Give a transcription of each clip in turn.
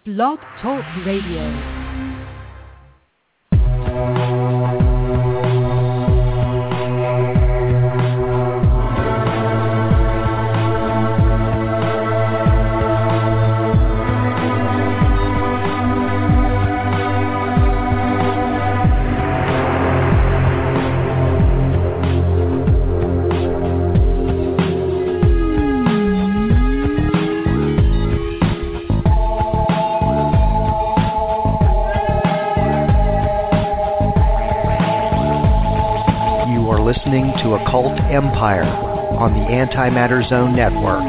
Blog Talk Radio. Listening to Occult Empire on the Antimatter Zone Network.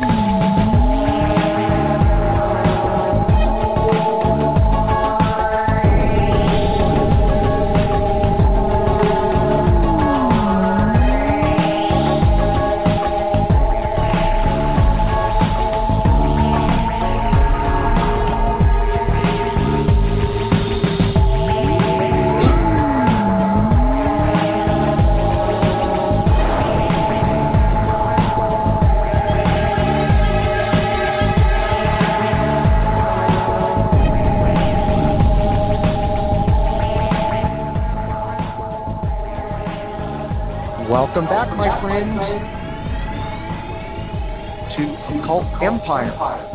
Welcome back, my friends, to Occult Empire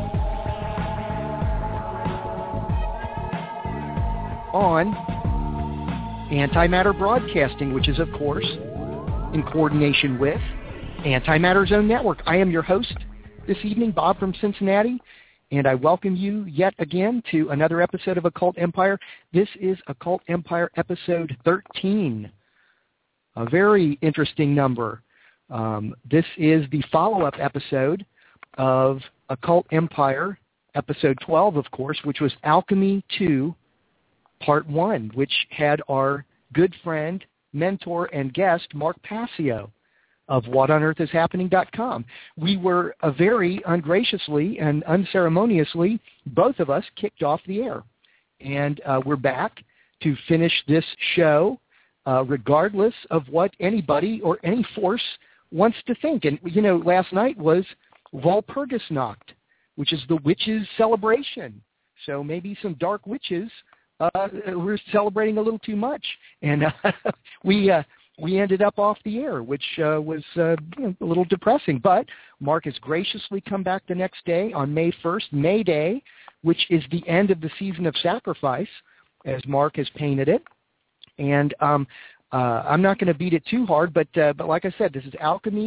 on Antimatter Broadcasting, which is, of course, in coordination with Antimatter Zone Network. I am your host this evening, Bob from Cincinnati, and I welcome you yet again to another episode of Occult Empire. This is Occult Empire episode 13. A very interesting number. This is the follow-up episode of Occult Empire, episode 12, of course, which was Alchemy 2, part 1, which had our good friend, mentor, and guest, Mark Passio of WhatOnEarthIsHappening.com. We were very ungraciously and unceremoniously, both of us, kicked off the air. And we're back to finish this show regardless of what anybody or any force wants to think. And, you know, last night was Walpurgisnacht, which is the witches' celebration. So maybe some dark witches were celebrating a little too much. And we ended up off the air, which was a little depressing. But Mark has graciously come back the next day on May 1st, May Day, which is the end of the season of sacrifice, as Mark has painted it. And I'm not going to beat it too hard, but like I said, this is Alchemy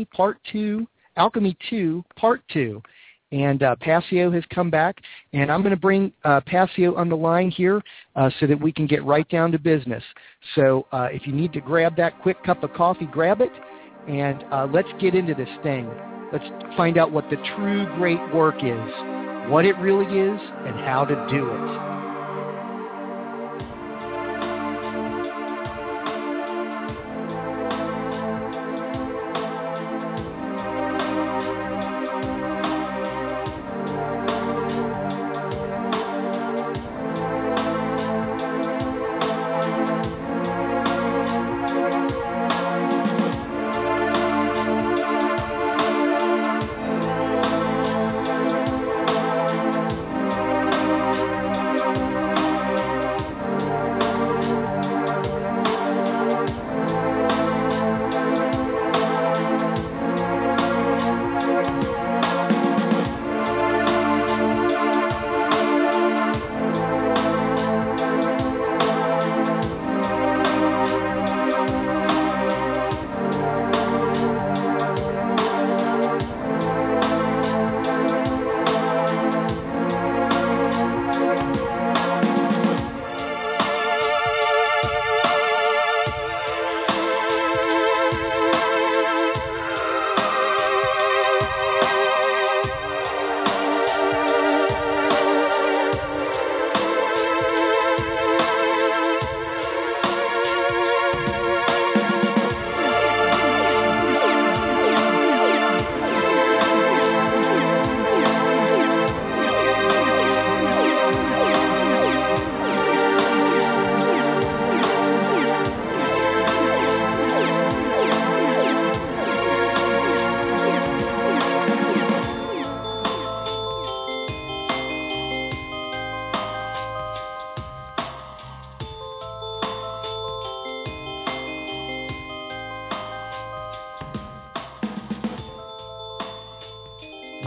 2, Part 2. And Passio has come back, and I'm going to bring Passio on the line here so that we can get right down to business. So if you need to grab that quick cup of coffee, grab it, and let's get into this thing. Let's find out what the true great work is, what it really is, and how to do it.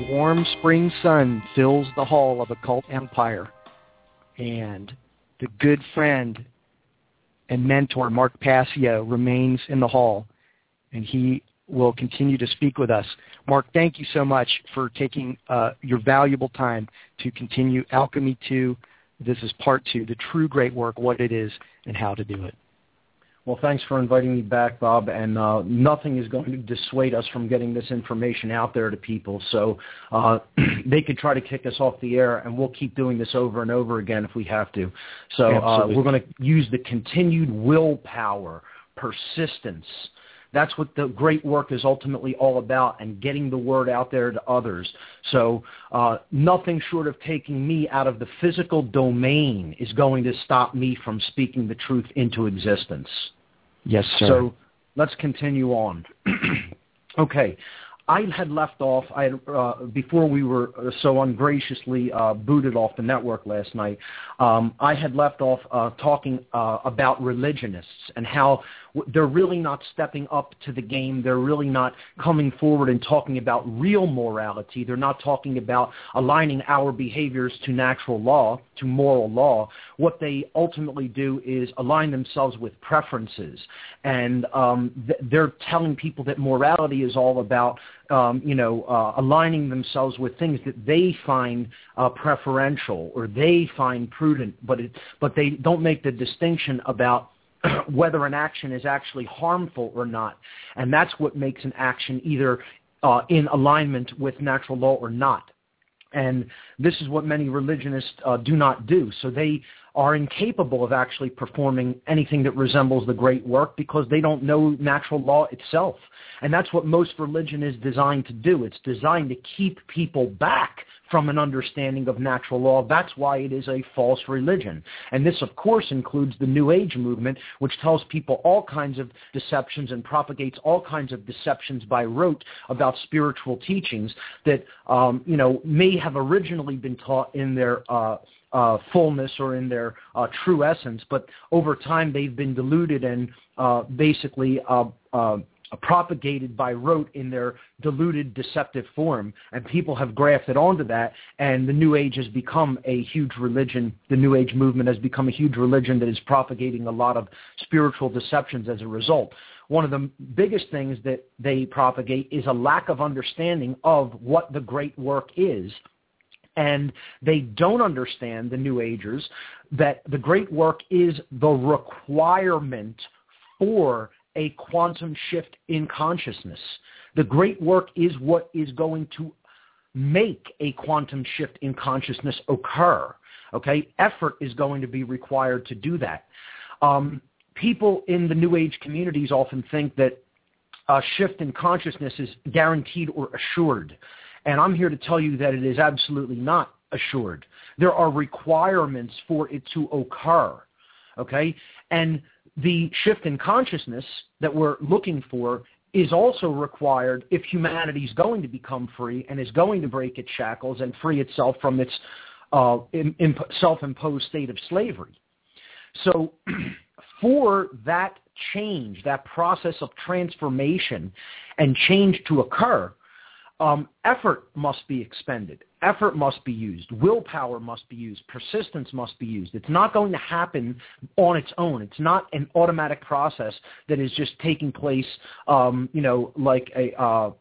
warm spring sun fills the hall of Occult Empire, and the good friend and mentor Mark Passio remains in the hall, and he will continue to speak with us. Mark, thank you so much for taking your valuable time to continue Alchemy 2. This is part 2, the true great work, what it is, and how to do it. Well, thanks for inviting me back, Bob, and nothing is going to dissuade us from getting this information out there to people. So they could try to kick us off the air, and we'll keep doing this over and over again if we have to. So we're going to use the continued willpower, persistence. That's what the great work is ultimately all about, and getting the word out there to others. So nothing short of taking me out of the physical domain is going to stop me from speaking the truth into existence. Yes, sir. So let's continue on. Okay. I had left off, before we were so ungraciously booted off the network last night, I had left off talking about religionists and how they're really not stepping up to the game. They're really not coming forward and talking about real morality. They're not talking about aligning our behaviors to natural law, to moral law. What they ultimately do is align themselves with preferences. And they're telling people that morality is all about aligning themselves with things that they find preferential or they find prudent, but they don't make the distinction about whether an action is actually harmful or not. And that's what makes an action either in alignment with natural law or not. And this is what many religionists do not do. So they are incapable of actually performing anything that resembles the great work because they don't know natural law itself. And that's what most religion is designed to do. It's designed to keep people back from an understanding of natural law. That's why it is a false religion. And this, of course, includes the New Age movement, which tells people all kinds of deceptions and propagates all kinds of deceptions by rote about spiritual teachings that, may have originally been taught in their fullness or in their true essence, but over time they've been diluted and basically propagated by rote in their diluted, deceptive form, and people have grafted onto that, and the New Age has become a huge religion. The New Age movement has become a huge religion that is propagating a lot of spiritual deceptions as a result. One of the biggest things that they propagate is a lack of understanding of what the great work is. And they don't understand, the New Agers, that the great work is the requirement for a quantum shift in consciousness. The great work is what is going to make a quantum shift in consciousness occur. Okay? Effort is going to be required to do that. People in the New Age communities often think that a shift in consciousness is guaranteed or assured. And I'm here to tell you that it is absolutely not assured. There are requirements for it to occur, okay? And the shift in consciousness that we're looking for is also required if humanity is going to become free and is going to break its shackles and free itself from its self-imposed state of slavery. So for that change, that process of transformation and change to occur, effort must be expended. Effort must be used. Willpower must be used. Persistence must be used. It's not going to happen on its own. It's not an automatic process that is just taking place, like a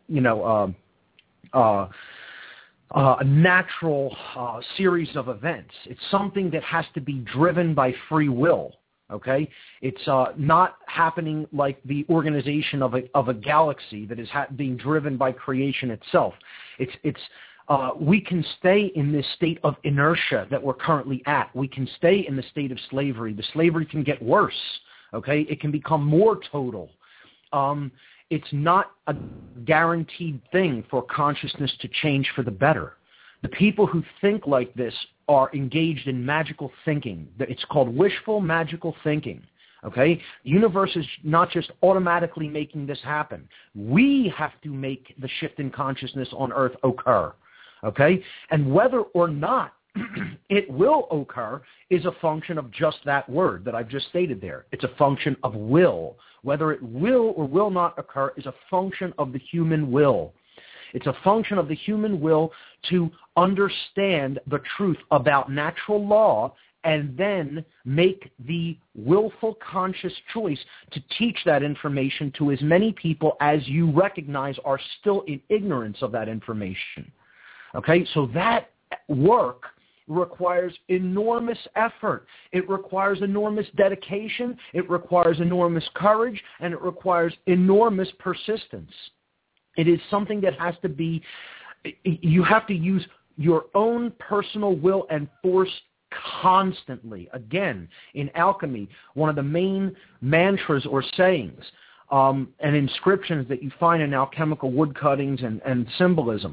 natural series of events. It's something that has to be driven by free will. Okay, it's not happening like the organization of a galaxy that is being driven by creation itself. We can stay in this state of inertia that we're currently at. We can stay in the state of slavery. The slavery can get worse. Okay, it can become more total. It's not a guaranteed thing for consciousness to change for the better. The people who think like this are engaged in magical thinking. It's called wishful magical thinking. Okay? The universe is not just automatically making this happen. We have to make the shift in consciousness on Earth occur. Okay? And whether or not it will occur is a function of just that word that I've just stated there. It's a function of will. Whether it will or will not occur is a function of the human will. It's a function of the human will to understand the truth about natural law and then make the willful conscious choice to teach that information to as many people as you recognize are still in ignorance of that information. Okay, so that work requires enormous effort. It requires enormous dedication. It requires enormous courage, and it requires enormous persistence. It is something that has to be, you have to use your own personal will and force constantly. Again, in alchemy, one of the main mantras or sayings and inscriptions that you find in alchemical woodcuttings and symbolism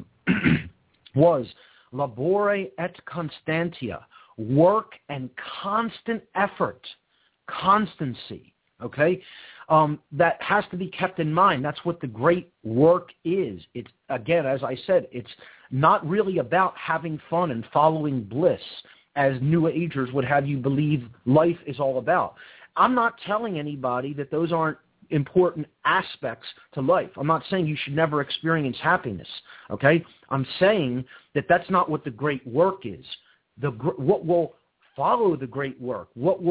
was labore et constantia, work and constant effort, constancy, okay? That has to be kept in mind. That's what the great work is. It's, again, as I said, it's not really about having fun and following bliss, as New Agers would have you believe life is all about. I'm not telling anybody that those aren't important aspects to life. I'm not saying you should never experience happiness, okay? I'm saying that that's not what the great work is. What will follow the great work,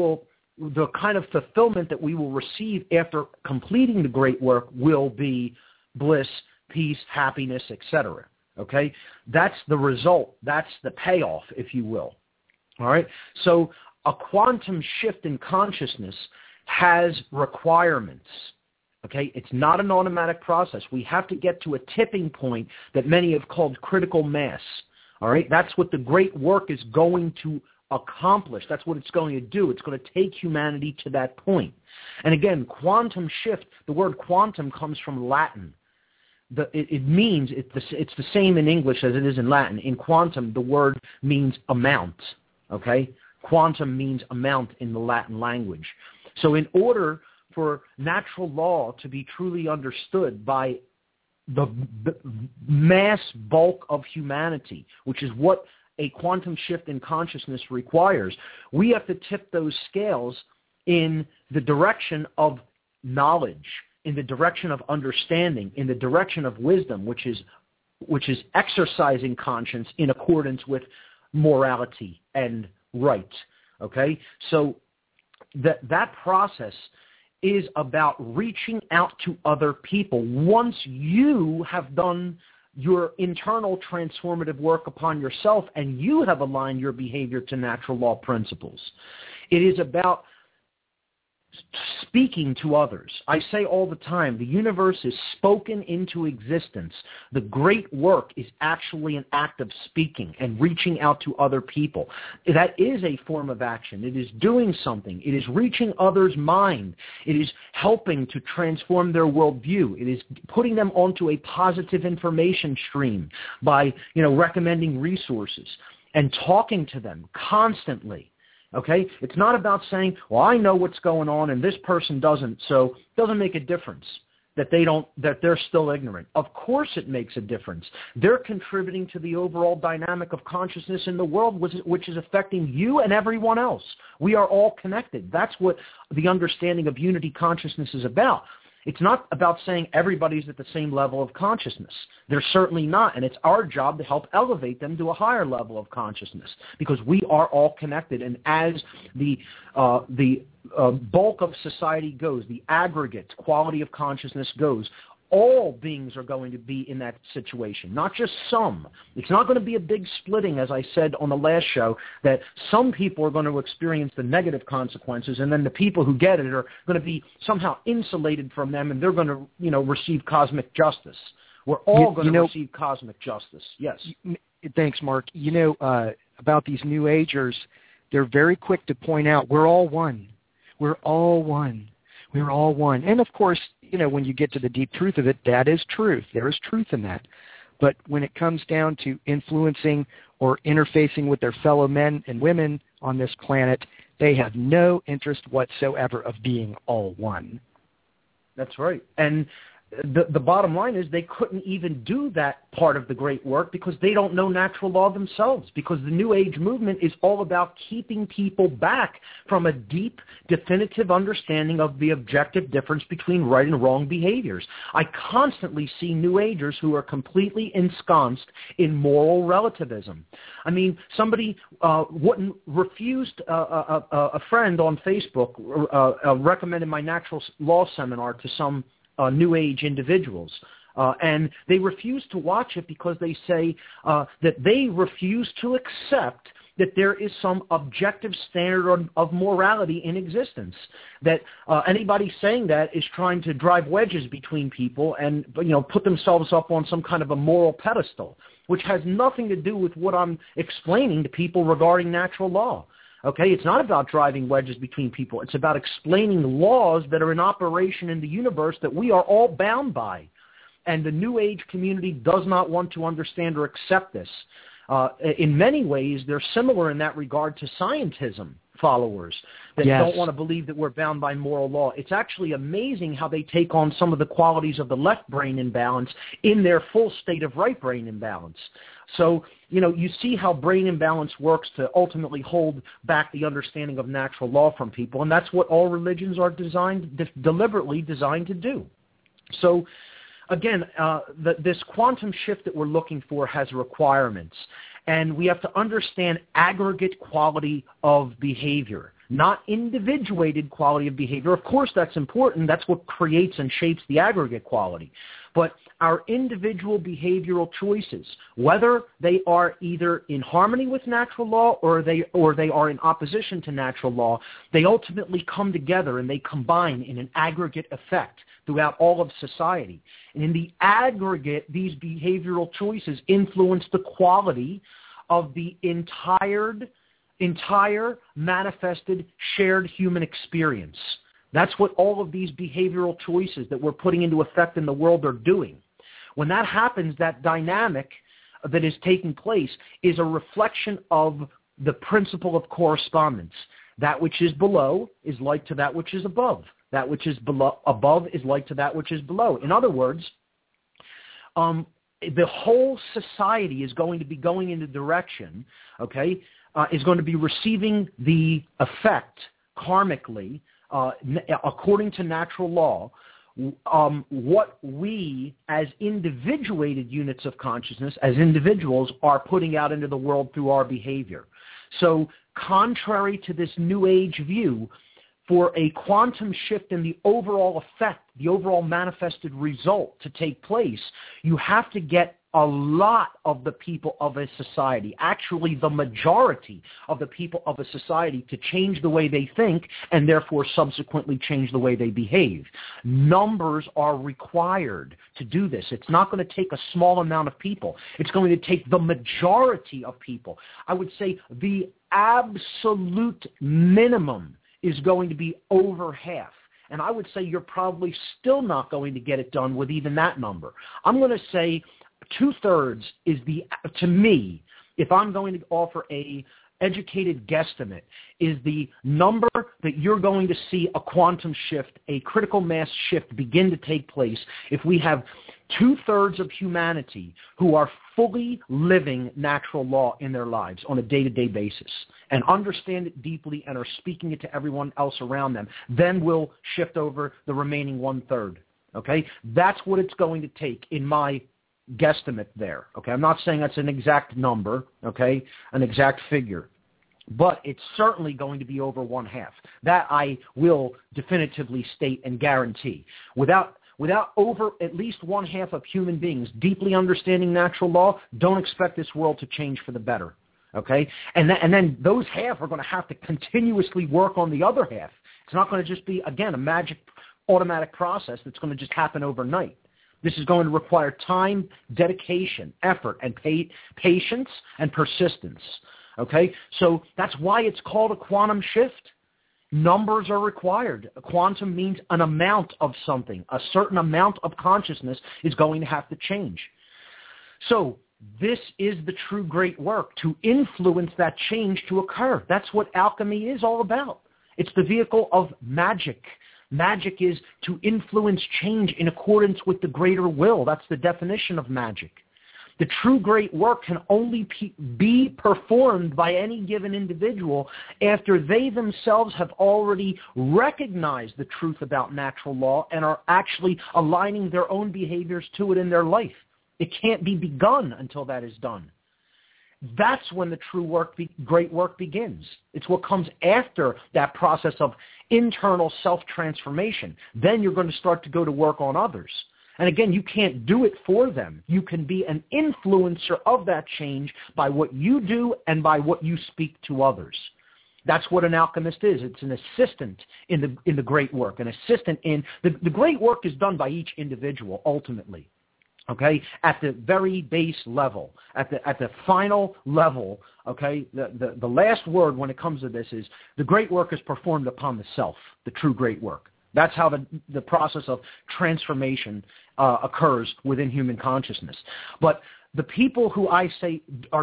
the kind of fulfillment that we will receive after completing the great work will be bliss, peace, happiness, etc., okay? That's the result. That's the payoff, if you will, all right? So a quantum shift in consciousness has requirements, okay? It's not an automatic process. We have to get to a tipping point that many have called critical mass, all right? That's what the great work is going to accomplish. That's what it's going to do. It's going to take humanity to that point. And again, quantum shift, the word quantum comes from Latin. It means, it's the same in English as it is in Latin. In quantum, the word means amount, okay? Quantum means amount in the Latin language. So in order for natural law to be truly understood by the mass bulk of humanity, which is what a quantum shift in consciousness requires, we have to tip those scales in the direction of knowledge, in the direction of understanding, in the direction of wisdom, which is exercising conscience in accordance with morality and right. Okay? So that process is about reaching out to other people. Once you have done your internal transformative work upon yourself and you have aligned your behavior to natural law principles, it is about speaking to others. I say all the time, the universe is spoken into existence. The great work is actually an act of speaking and reaching out to other people. That is a form of action. It is doing something. It is reaching others' mind. It is helping to transform their worldview. It is putting them onto a positive information stream by, recommending resources and talking to them constantly. Okay? It's not about saying, well, I know what's going on and this person doesn't, so it doesn't make a difference that they're still ignorant. Of course it makes a difference. They're contributing to the overall dynamic of consciousness in the world, which is affecting you and everyone else. We are all connected. That's what the understanding of unity consciousness is about. It's not about saying everybody's at the same level of consciousness. They're certainly not, and it's our job to help elevate them to a higher level of consciousness because we are all connected. And as the bulk of society goes, the aggregate quality of consciousness goes, all beings are going to be in that situation, not just some. It's not going to be a big splitting, as I said on the last show, that some people are going to experience the negative consequences, and then the people who get it are going to be somehow insulated from them, and they're going to, receive cosmic justice. We're all going to receive cosmic justice. Yes. Thanks, Mark. About these New Agers, they're very quick to point out we're all one. We're all one. We're all one. And, of course, when you get to the deep truth of it, that is truth. There is truth in that. But when it comes down to influencing or interfacing with their fellow men and women on this planet, they have no interest whatsoever of being all one. That's right. And the bottom line is they couldn't even do that part of the great work because they don't know natural law themselves, because the New Age movement is all about keeping people back from a deep, definitive understanding of the objective difference between right and wrong behaviors. I constantly see New Agers who are completely ensconced in moral relativism. I mean, somebody refused a friend on Facebook recommended my natural law seminar to some New Age individuals. And they refuse to watch it because they say that they refuse to accept that there is some objective standard of morality in existence, that anybody saying that is trying to drive wedges between people and, put themselves up on some kind of a moral pedestal, which has nothing to do with what I'm explaining to people regarding natural law. Okay, it's not about driving wedges between people. It's about explaining laws that are in operation in the universe that we are all bound by. And the New Age community does not want to understand or accept this. In many ways, they're similar in that regard to scientism followers that don't want to believe that we're bound by moral law. It's actually amazing how they take on some of the qualities of the left brain imbalance in their full state of right brain imbalance. So, you see how brain imbalance works to ultimately hold back the understanding of natural law from people, and that's what all religions are deliberately designed to do. So, again, this quantum shift that we're looking for has requirements, and we have to understand aggregate quality of behavior, not individuated quality of behavior. Of course, that's important. That's what creates and shapes the aggregate quality. But our individual behavioral choices, whether they are either in harmony with natural law or they are in opposition to natural law, they ultimately come together and they combine in an aggregate effect throughout all of society. And in the aggregate, these behavioral choices influence the quality of the entire manifested shared human experience. That's what all of these behavioral choices that we're putting into effect in the world are doing. When that happens, that dynamic that is taking place is a reflection of the principle of correspondence. That which is below is like to that which is above. That which is above is like to that which is below. In other words, the whole society is going to be going in the direction, is going to be receiving the effect karmically, according to natural law, what we as individuated units of consciousness, as individuals, are putting out into the world through our behavior. So contrary to this New Age view, for a quantum shift in the overall effect, the overall manifested result to take place, you have to get a lot of the people of a society, actually the majority of the people of a society, to change the way they think and therefore subsequently change the way they behave. Numbers are required to do this. It's not going to take a small amount of people. It's going to take the majority of people. I would say the absolute minimum is going to be over half. And I would say you're probably still not going to get it done with even that number. I'm going to say 2/3 is to me, if I'm going to offer a educated guesstimate, is the number that you're going to see a quantum shift, a critical mass shift begin to take place if we have 2/3 of humanity who are fully living natural law in their lives on a day-to-day basis and understand it deeply and are speaking it to everyone else around them. Then we'll shift over the remaining 1/3. Okay? That's what it's going to take in my guesstimate there. Okay? I'm not saying that's an exact number, okay, an exact figure, but it's certainly going to be over 1/2. That I will definitively state and guarantee. Without over at least 1/2 of human beings deeply understanding natural law, don't expect this world to change for the better. Okay? And then those half are going to have to continuously work on the other half. It's not going to just be, again, a magic automatic process that's going to just happen overnight. This is going to require time, dedication, effort, and patience and persistence. Okay? So that's why it's called a quantum shift. Numbers are required. A quantum means an amount of something. A certain amount of consciousness is going to have to change. So this is the true great work, to influence that change to occur. That's what alchemy is all about. It's the vehicle of magic, Magic is to influence change in accordance with the greater will. That's the definition of magic. The true great work can only be performed by any given individual after they themselves have already recognized the truth about natural law and are actually aligning their own behaviors to it in their life. It can't be begun until that is done. That's when the true work, great work begins. It's what comes after that process of internal self-transformation. Then you're going to start to go to work on others. And again, you can't do it for them. You can be an influencer of that change by what you do and by what you speak to others. That's what an alchemist is. It's an assistant in the great work. An assistant in the great work is done by each individual ultimately. Okay, at the very base level, at the final level. Okay, the last word when it comes to this is the great work is performed upon the self. The true great work. That's how the process of transformation occurs within human consciousness. But the people who I say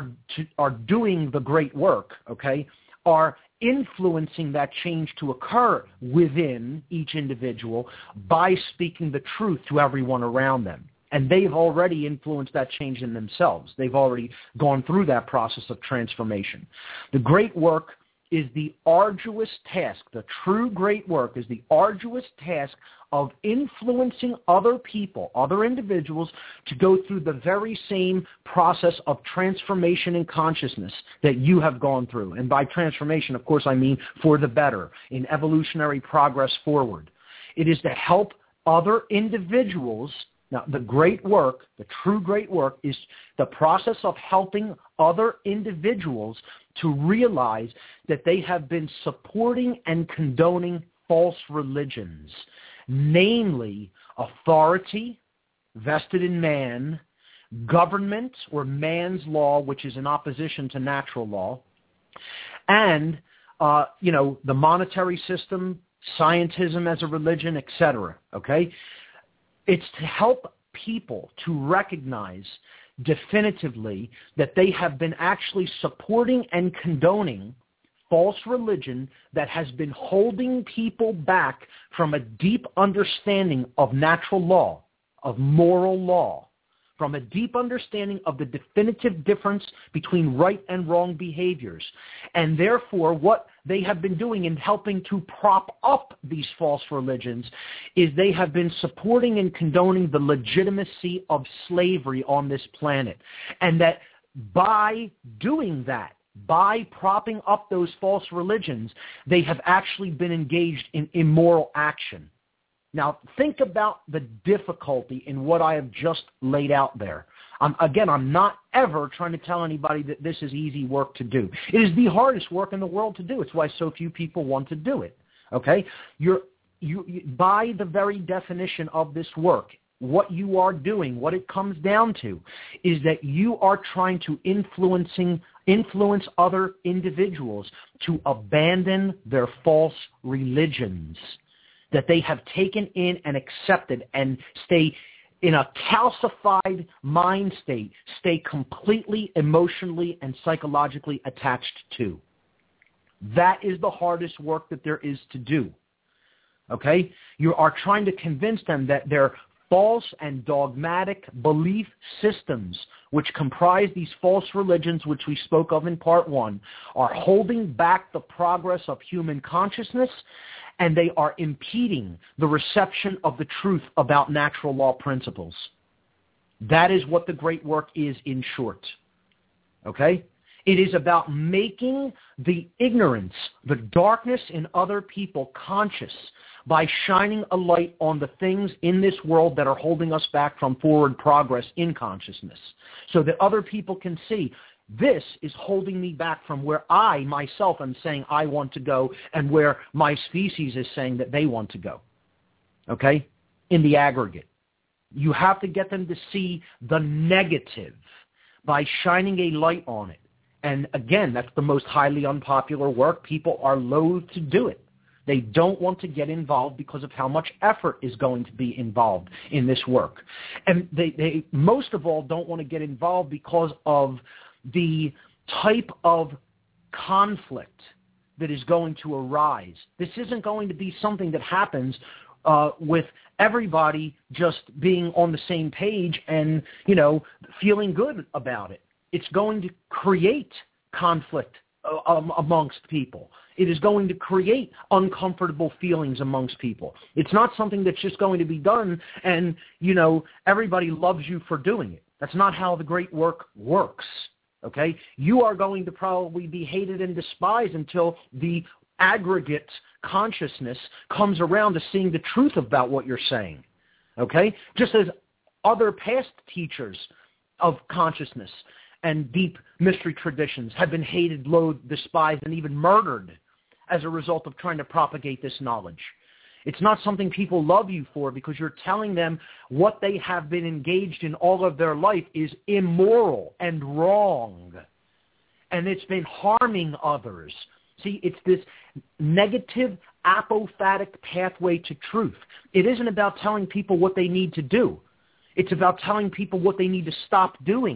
are doing the great work, okay, are influencing that change to occur within each individual by speaking the truth to everyone around them. And they've already influenced that change in themselves. They've already gone through that process of transformation. The great work is the arduous task. The true great work is the arduous task of influencing other people, other individuals, to go through the very same process of transformation in consciousness that you have gone through. And by transformation, of course, I mean for the better, in evolutionary progress forward. It is to help other individuals. Now, the great work, the true great work, is the process of helping other individuals to realize that they have been supporting and condoning false religions, namely authority vested in man, government or man's law, which is in opposition to natural law, and the monetary system, scientism as a religion, etc. Okay? It's to help people to recognize definitively that they have been actually supporting and condoning false religion that has been holding people back from a deep understanding of natural law, of moral law, from a deep understanding of the definitive difference between right and wrong behaviors. And therefore, what they have been doing in helping to prop up these false religions is they have been supporting and condoning the legitimacy of slavery on this planet. And that by doing that, by propping up those false religions, they have actually been engaged in immoral action. Now, think about the difficulty in what I have just laid out there. I'm not ever trying to tell anybody that this is easy work to do. It is the hardest work in the world to do. It's why so few people want to do it. Okay? You by the very definition of this work, what you are doing, what it comes down to, is that you are trying to influence other individuals to abandon their false religions that they have taken in and accepted and stay in a calcified mind state, stay completely emotionally and psychologically attached to. That is the hardest work that there is to do. Okay? You are trying to convince them that their false and dogmatic belief systems, which comprise these false religions, which we spoke of in part 1, are holding back the progress of human consciousness, and they are impeding the reception of the truth about natural law principles. That is what the great work is in short. Okay? It is about making the ignorance, the darkness in other people conscious by shining a light on the things in this world that are holding us back from forward progress in consciousness, so that other people can see, this is holding me back from where I myself am saying I want to go and where my species is saying that they want to go. Okay? In the aggregate. You have to get them to see the negative by shining a light on it. And again, that's the most highly unpopular work. People are loath to do it. They don't want to get involved because of how much effort is going to be involved in this work. And they most of all don't want to get involved because of the type of conflict that is going to arise. This isn't going to be something that happens with everybody just being on the same page and, feeling good about it. It's going to create conflict amongst people. It is going to create uncomfortable feelings amongst people. It's not something that's just going to be done and, everybody loves you for doing it. That's not how the great work works, okay? You are going to probably be hated and despised until the aggregate consciousness comes around to seeing the truth about what you're saying, okay? Just as other past teachers of consciousness and deep mystery traditions have been hated, loathed, despised, and even murdered as a result of trying to propagate this knowledge. It's not something people love you for because you're telling them what they have been engaged in all of their life is immoral and wrong, and it's been harming others. See, it's this negative apophatic pathway to truth. It isn't about telling people what they need to do. It's about telling people what they need to stop doing.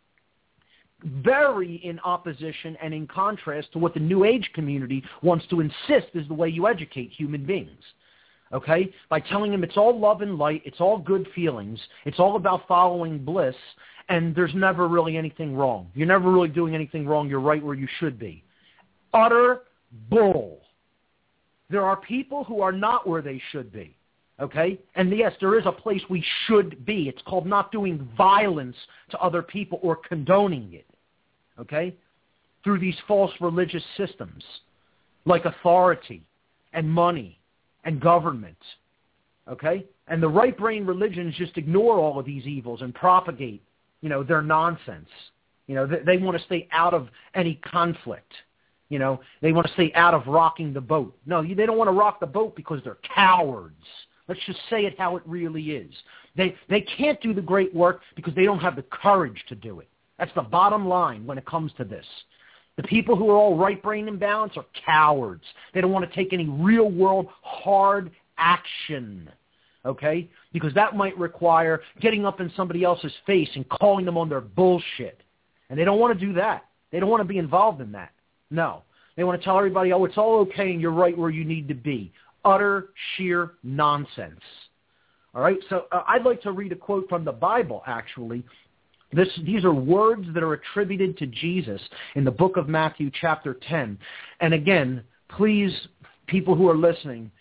Very in opposition and in contrast to what the New Age community wants to insist is the way you educate human beings. Okay? By telling them it's all love and light, it's all good feelings, it's all about following bliss, and there's never really anything wrong. You're never really doing anything wrong. You're right where you should be. Utter bull. There are people who are not where they should be. Okay? And yes, there is a place we should be. It's called not doing violence to other people or condoning it. Okay? Through these false religious systems like authority and money and government. Okay? And the right-brain religions just ignore all of these evils and propagate, their nonsense. They want to stay out of any conflict. They want to stay out of rocking the boat. No, they don't want to rock the boat because they're cowards. Let's just say it how it really is. They can't do the great work because they don't have the courage to do it. That's the bottom line when it comes to this. The people who are all right-brain imbalanced are cowards. They don't want to take any real-world hard action, okay? Because that might require getting up in somebody else's face and calling them on their bullshit. And they don't want to do that. They don't want to be involved in that. No. They want to tell everybody, it's all okay and you're right where you need to be. Utter, sheer nonsense. All right? So I'd like to read a quote from the Bible, actually. These are words that are attributed to Jesus in the book of Matthew chapter 10. And again, please, people who are listening,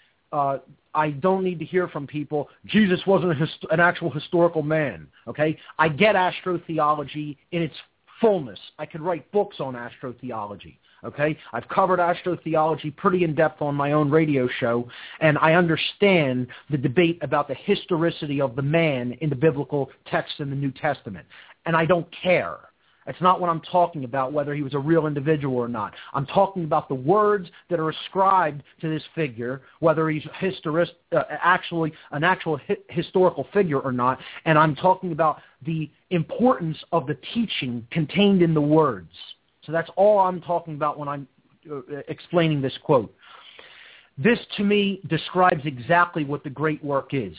I don't need to hear from people, Jesus wasn't an actual historical man. Okay? I get astrotheology in its fullness. I could write books on astrotheology. Okay? I've covered astrotheology pretty in-depth on my own radio show, and I understand the debate about the historicity of the man in the biblical text in the New Testament. And I don't care. It's not what I'm talking about, whether he was a real individual or not. I'm talking about the words that are ascribed to this figure, whether he's actually an actual historical figure or not, and I'm talking about the importance of the teaching contained in the words. So that's all I'm talking about when I'm explaining this quote. This, to me, describes exactly what the great work is.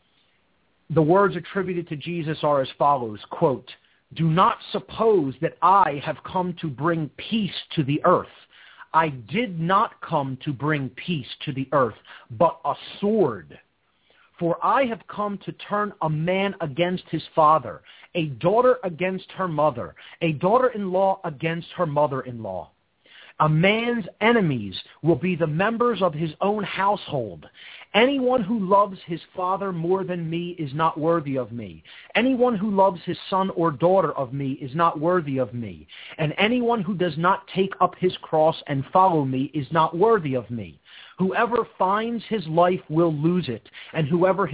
The words attributed to Jesus are as follows, quote, "Do not suppose that I have come to bring peace to the earth. I did not come to bring peace to the earth, but a sword. For I have come to turn a man against his father, a daughter against her mother, a daughter-in-law against her mother-in-law. A man's enemies will be the members of his own household. Anyone who loves his father more than me is not worthy of me. Anyone who loves his son or daughter of me is not worthy of me. And anyone who does not take up his cross and follow me is not worthy of me. Whoever finds his life will lose it, and whoever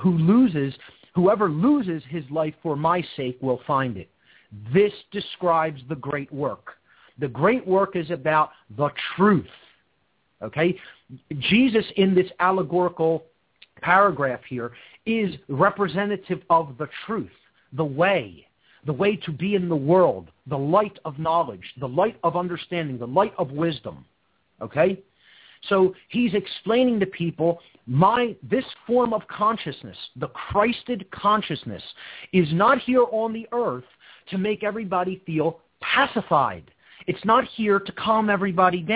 loses his life for my sake will find it." This describes the great work. The great work is about the truth. Okay? Jesus, in this allegorical paragraph here, is representative of the truth, the way to be in the world, the light of knowledge, the light of understanding, the light of wisdom. Okay? So he's explaining to people, this form of consciousness, the Christed consciousness, is not here on the earth to make everybody feel pacified. It's not here to calm everybody down.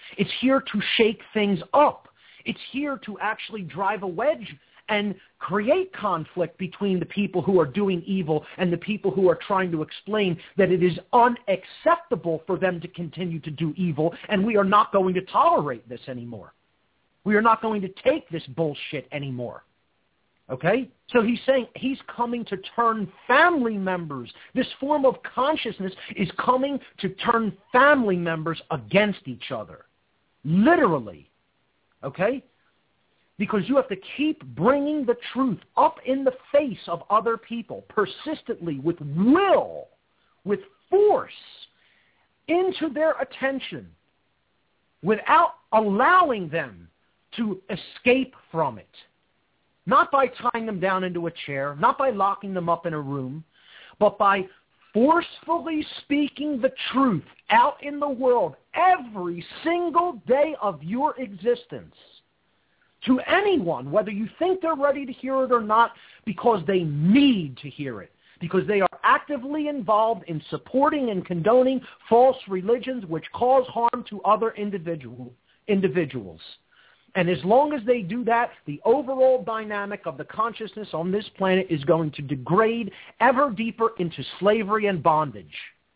It's here to shake things up. It's here to actually drive a wedge and create conflict between the people who are doing evil and the people who are trying to explain that it is unacceptable for them to continue to do evil, and we are not going to tolerate this anymore. We are not going to take this bullshit anymore. Okay? So he's saying he's coming to turn family members. This form of consciousness is coming to turn family members against each other. Literally. Okay? Because you have to keep bringing the truth up in the face of other people persistently, with will, with force, into their attention without allowing them to escape from it. Not by tying them down into a chair, not by locking them up in a room, but by forcefully speaking the truth out in the world every single day of your existence to anyone, whether you think they're ready to hear it or not, because they need to hear it, because they are actively involved in supporting and condoning false religions which cause harm to other individuals. And as long as they do that, the overall dynamic of the consciousness on this planet is going to degrade ever deeper into slavery and bondage.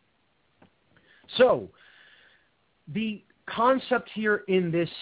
So, the concept here in this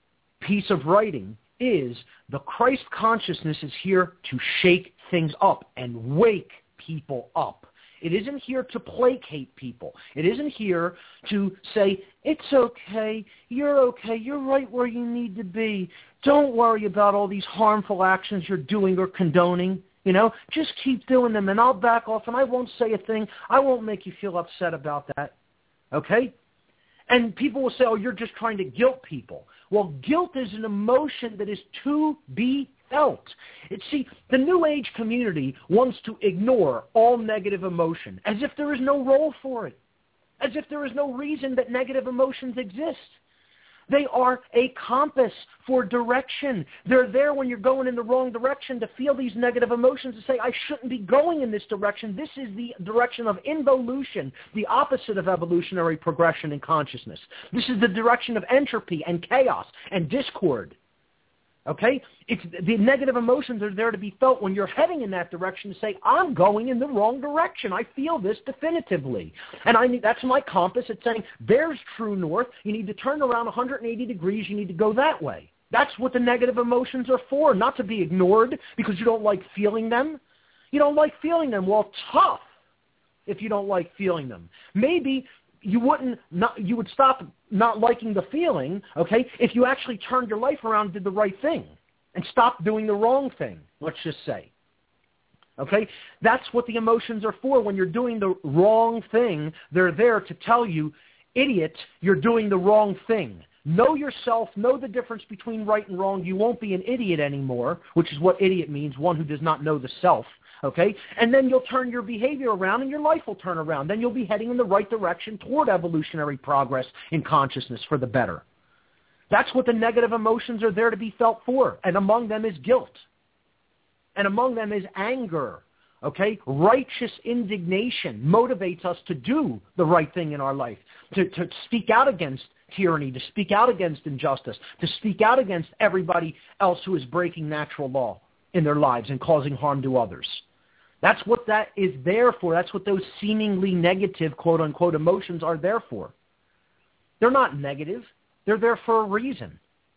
piece of writing is the Christ consciousness is here to shake things up and wake people up. It isn't here to placate people. It isn't here to say, it's okay, you're right where you need to be. Don't worry about all these harmful actions you're doing or condoning. You know, just keep doing them and I'll back off and I won't say a thing. I won't make you feel upset about that. Okay? And people will say, oh, you're just trying to guilt people. Well, guilt is an emotion that is to be felt. See, the New Age community wants to ignore all negative emotion, as if there is no role for it, as if there is no reason that negative emotions exist. They are a compass for direction. They're there when you're going in the wrong direction to feel these negative emotions and say, I shouldn't be going in this direction. This is the direction of involution, the opposite of evolutionary progression in consciousness. This is the direction of entropy and chaos and discord. Okay? It's the negative emotions are there to be felt when you're heading in that direction to say, I'm going in the wrong direction. I feel this definitively. And that's my compass. It's saying, there's true north. You need to turn around 180 degrees. You need to go that way. That's what the negative emotions are for, not to be ignored because you don't like feeling them. You don't like feeling them. Well, tough if you don't like feeling them. Maybe you would stop not liking the feeling, okay, if you actually turned your life around and did the right thing and stopped doing the wrong thing, let's just say. Okay? That's what the emotions are for. When you're doing the wrong thing, they're there to tell you, idiot, you're doing the wrong thing. Know yourself, know the difference between right and wrong. You won't be an idiot anymore, which is what idiot means, one who does not know the self. Okay? And then you'll turn your behavior around and your life will turn around. Then you'll be heading in the right direction toward evolutionary progress in consciousness for the better. That's what the negative emotions are there to be felt for. And among them is guilt. And among them is anger. Okay? Righteous indignation motivates us to do the right thing in our life, to speak out against tyranny, to speak out against injustice, to speak out against everybody else who is breaking natural law in their lives and causing harm to others. That's what that is there for. That's what those seemingly negative, quote-unquote, emotions are there for. They're not negative. They're there for a reason.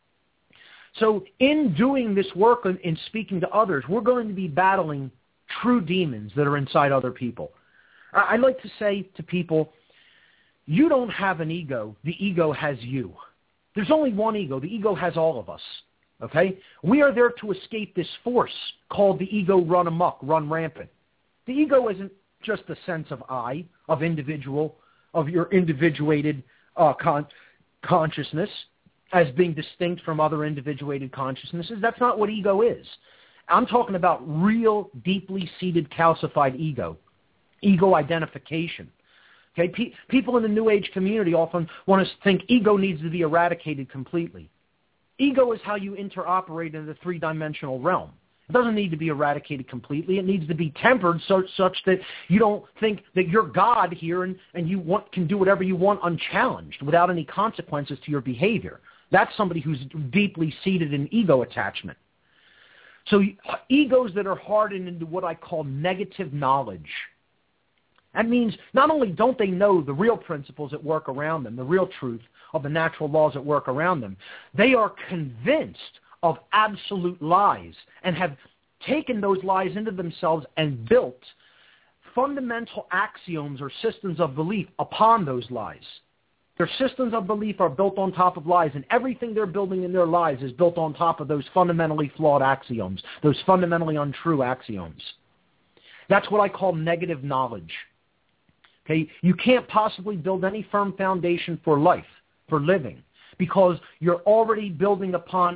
So in doing this work and in speaking to others, we're going to be battling true demons that are inside other people. I like to say to people, you don't have an ego. The ego has you. There's only one ego. The ego has all of us. Okay? We are there to escape this force called the ego run amok, run rampant. The ego isn't just a sense of I, of individual, of your individuated consciousness as being distinct from other individuated consciousnesses. That's not what ego is. I'm talking about real, deeply seated, calcified ego identification. Okay? People in the New Age community often want to think ego needs to be eradicated completely. Ego is how you interoperate in the three-dimensional realm. It doesn't need to be eradicated completely. It needs to be tempered such that you don't think that you're God here and you can do whatever you want unchallenged without any consequences to your behavior. That's somebody who's deeply seated in ego attachment. So egos that are hardened into what I call negative knowledge. That means not only don't they know the real principles at work around them, the real truth of the natural laws at work around them, they are convinced of absolute lies and have taken those lies into themselves and built fundamental axioms or systems of belief upon those lies. Their systems of belief are built on top of lies, and everything they're building in their lives is built on top of those fundamentally flawed axioms, those fundamentally untrue axioms. That's what I call negative knowledge. Okay? You can't possibly build any firm foundation for life, for living, because you're already building upon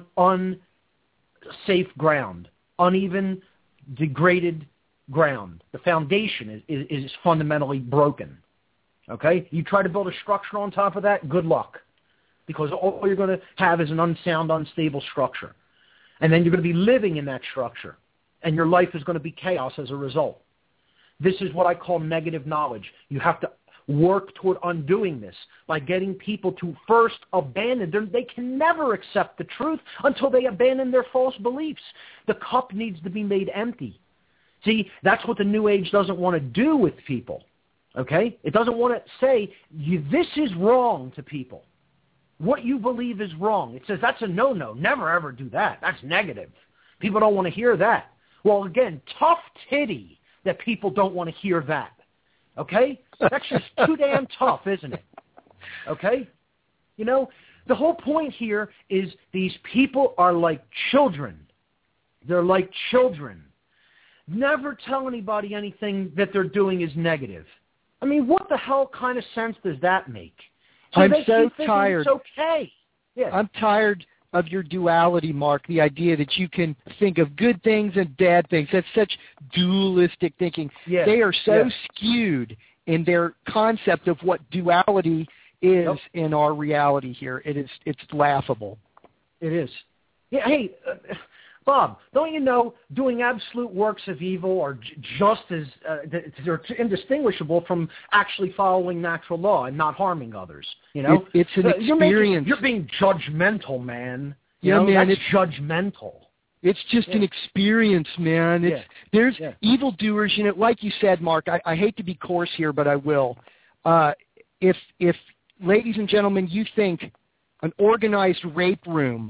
unsafe ground, uneven, degraded ground. The foundation is fundamentally broken. Okay? You try to build a structure on top of that, good luck, because all you're going to have is an unsound, unstable structure. And then you're going to be living in that structure, and your life is going to be chaos as a result. This is what I call negative knowledge. You have to work toward undoing this by getting people to first abandon. They can never accept the truth until they abandon their false beliefs. The cup needs to be made empty. See, that's what the New Age doesn't want to do with people. Okay? It doesn't want to say, this is wrong to people. What you believe is wrong. It says that's a no-no. Never, ever do that. That's negative. People don't want to hear that. Well, again, tough titty that people don't want to hear that. Okay? That's just too damn tough, isn't it? Okay? You know, the whole point here is these people are like children. They're like children. Never tell anybody anything that they're doing is negative. I mean, what the hell kind of sense does that make? I'm so tired. It's okay. Yeah. I'm tired of your duality, Mark, the idea that you can think of good things and bad things. That's such dualistic thinking. Yeah. They are so skewed in their concept of what duality is in our reality here. It's laughable. It is. Yeah. Hey, Bob, don't you know doing absolute works of evil are just as they're indistinguishable from actually following natural law and not harming others? You know, it's an experience. You're being judgmental, man. Man, it's judgmental. It's just an experience, man. There's evildoers, you know, like you said, Mark. I hate to be coarse here, but I will. If ladies and gentlemen, you think an organized rape room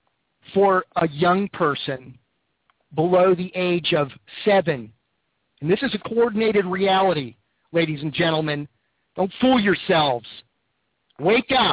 for a young person below the age of 7. And this is a coordinated reality, ladies and gentlemen. Don't fool yourselves. Wake up.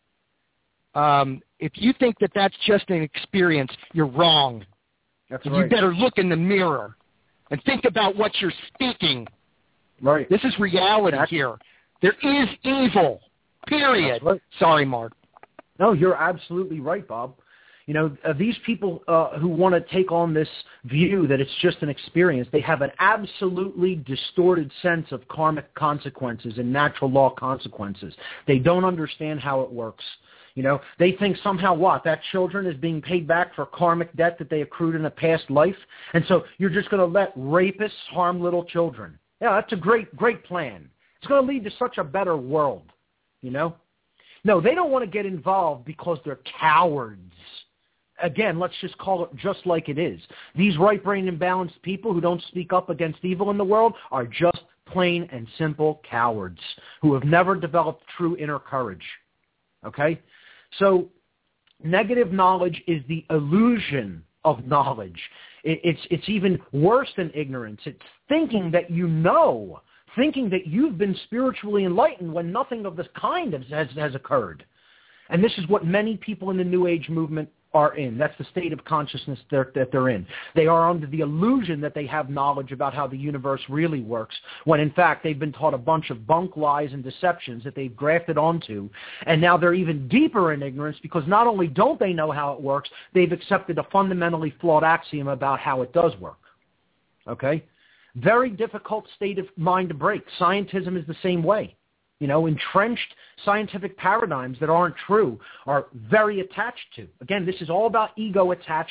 If you think that that's just an experience, you're wrong. That's right. You better look in the mirror and think about what you're speaking. Right. This is reality here. There is evil, period. Right. Sorry, Mark. No, you're absolutely right, Bob. You know, these people who want to take on this view that it's just an experience, they have an absolutely distorted sense of karmic consequences and natural law consequences. They don't understand how it works. You know, they think somehow that children is being paid back for karmic debt that they accrued in a past life. And so you're just going to let rapists harm little children. Yeah, that's a great, great plan. It's going to lead to such a better world, you know. No, they don't want to get involved because they're cowards. Again, let's just call it just like it is. These right-brained and balanced people who don't speak up against evil in the world are just plain and simple cowards who have never developed true inner courage. Okay? So negative knowledge is the illusion of knowledge. It's even worse than ignorance. It's thinking that you know, thinking that you've been spiritually enlightened when nothing of this kind has occurred. And this is what many people in the New Age movement are in. That's the state of consciousness that they're in. They are under the illusion that they have knowledge about how the universe really works, when in fact they've been taught a bunch of bunk lies and deceptions that they've grafted onto, and now they're even deeper in ignorance because not only don't they know how it works, they've accepted a fundamentally flawed axiom about how it does work. Okay? Very difficult state of mind to break. Scientism is the same way. You know, entrenched scientific paradigms that aren't true are very attached to. Again, this is all about ego attachment.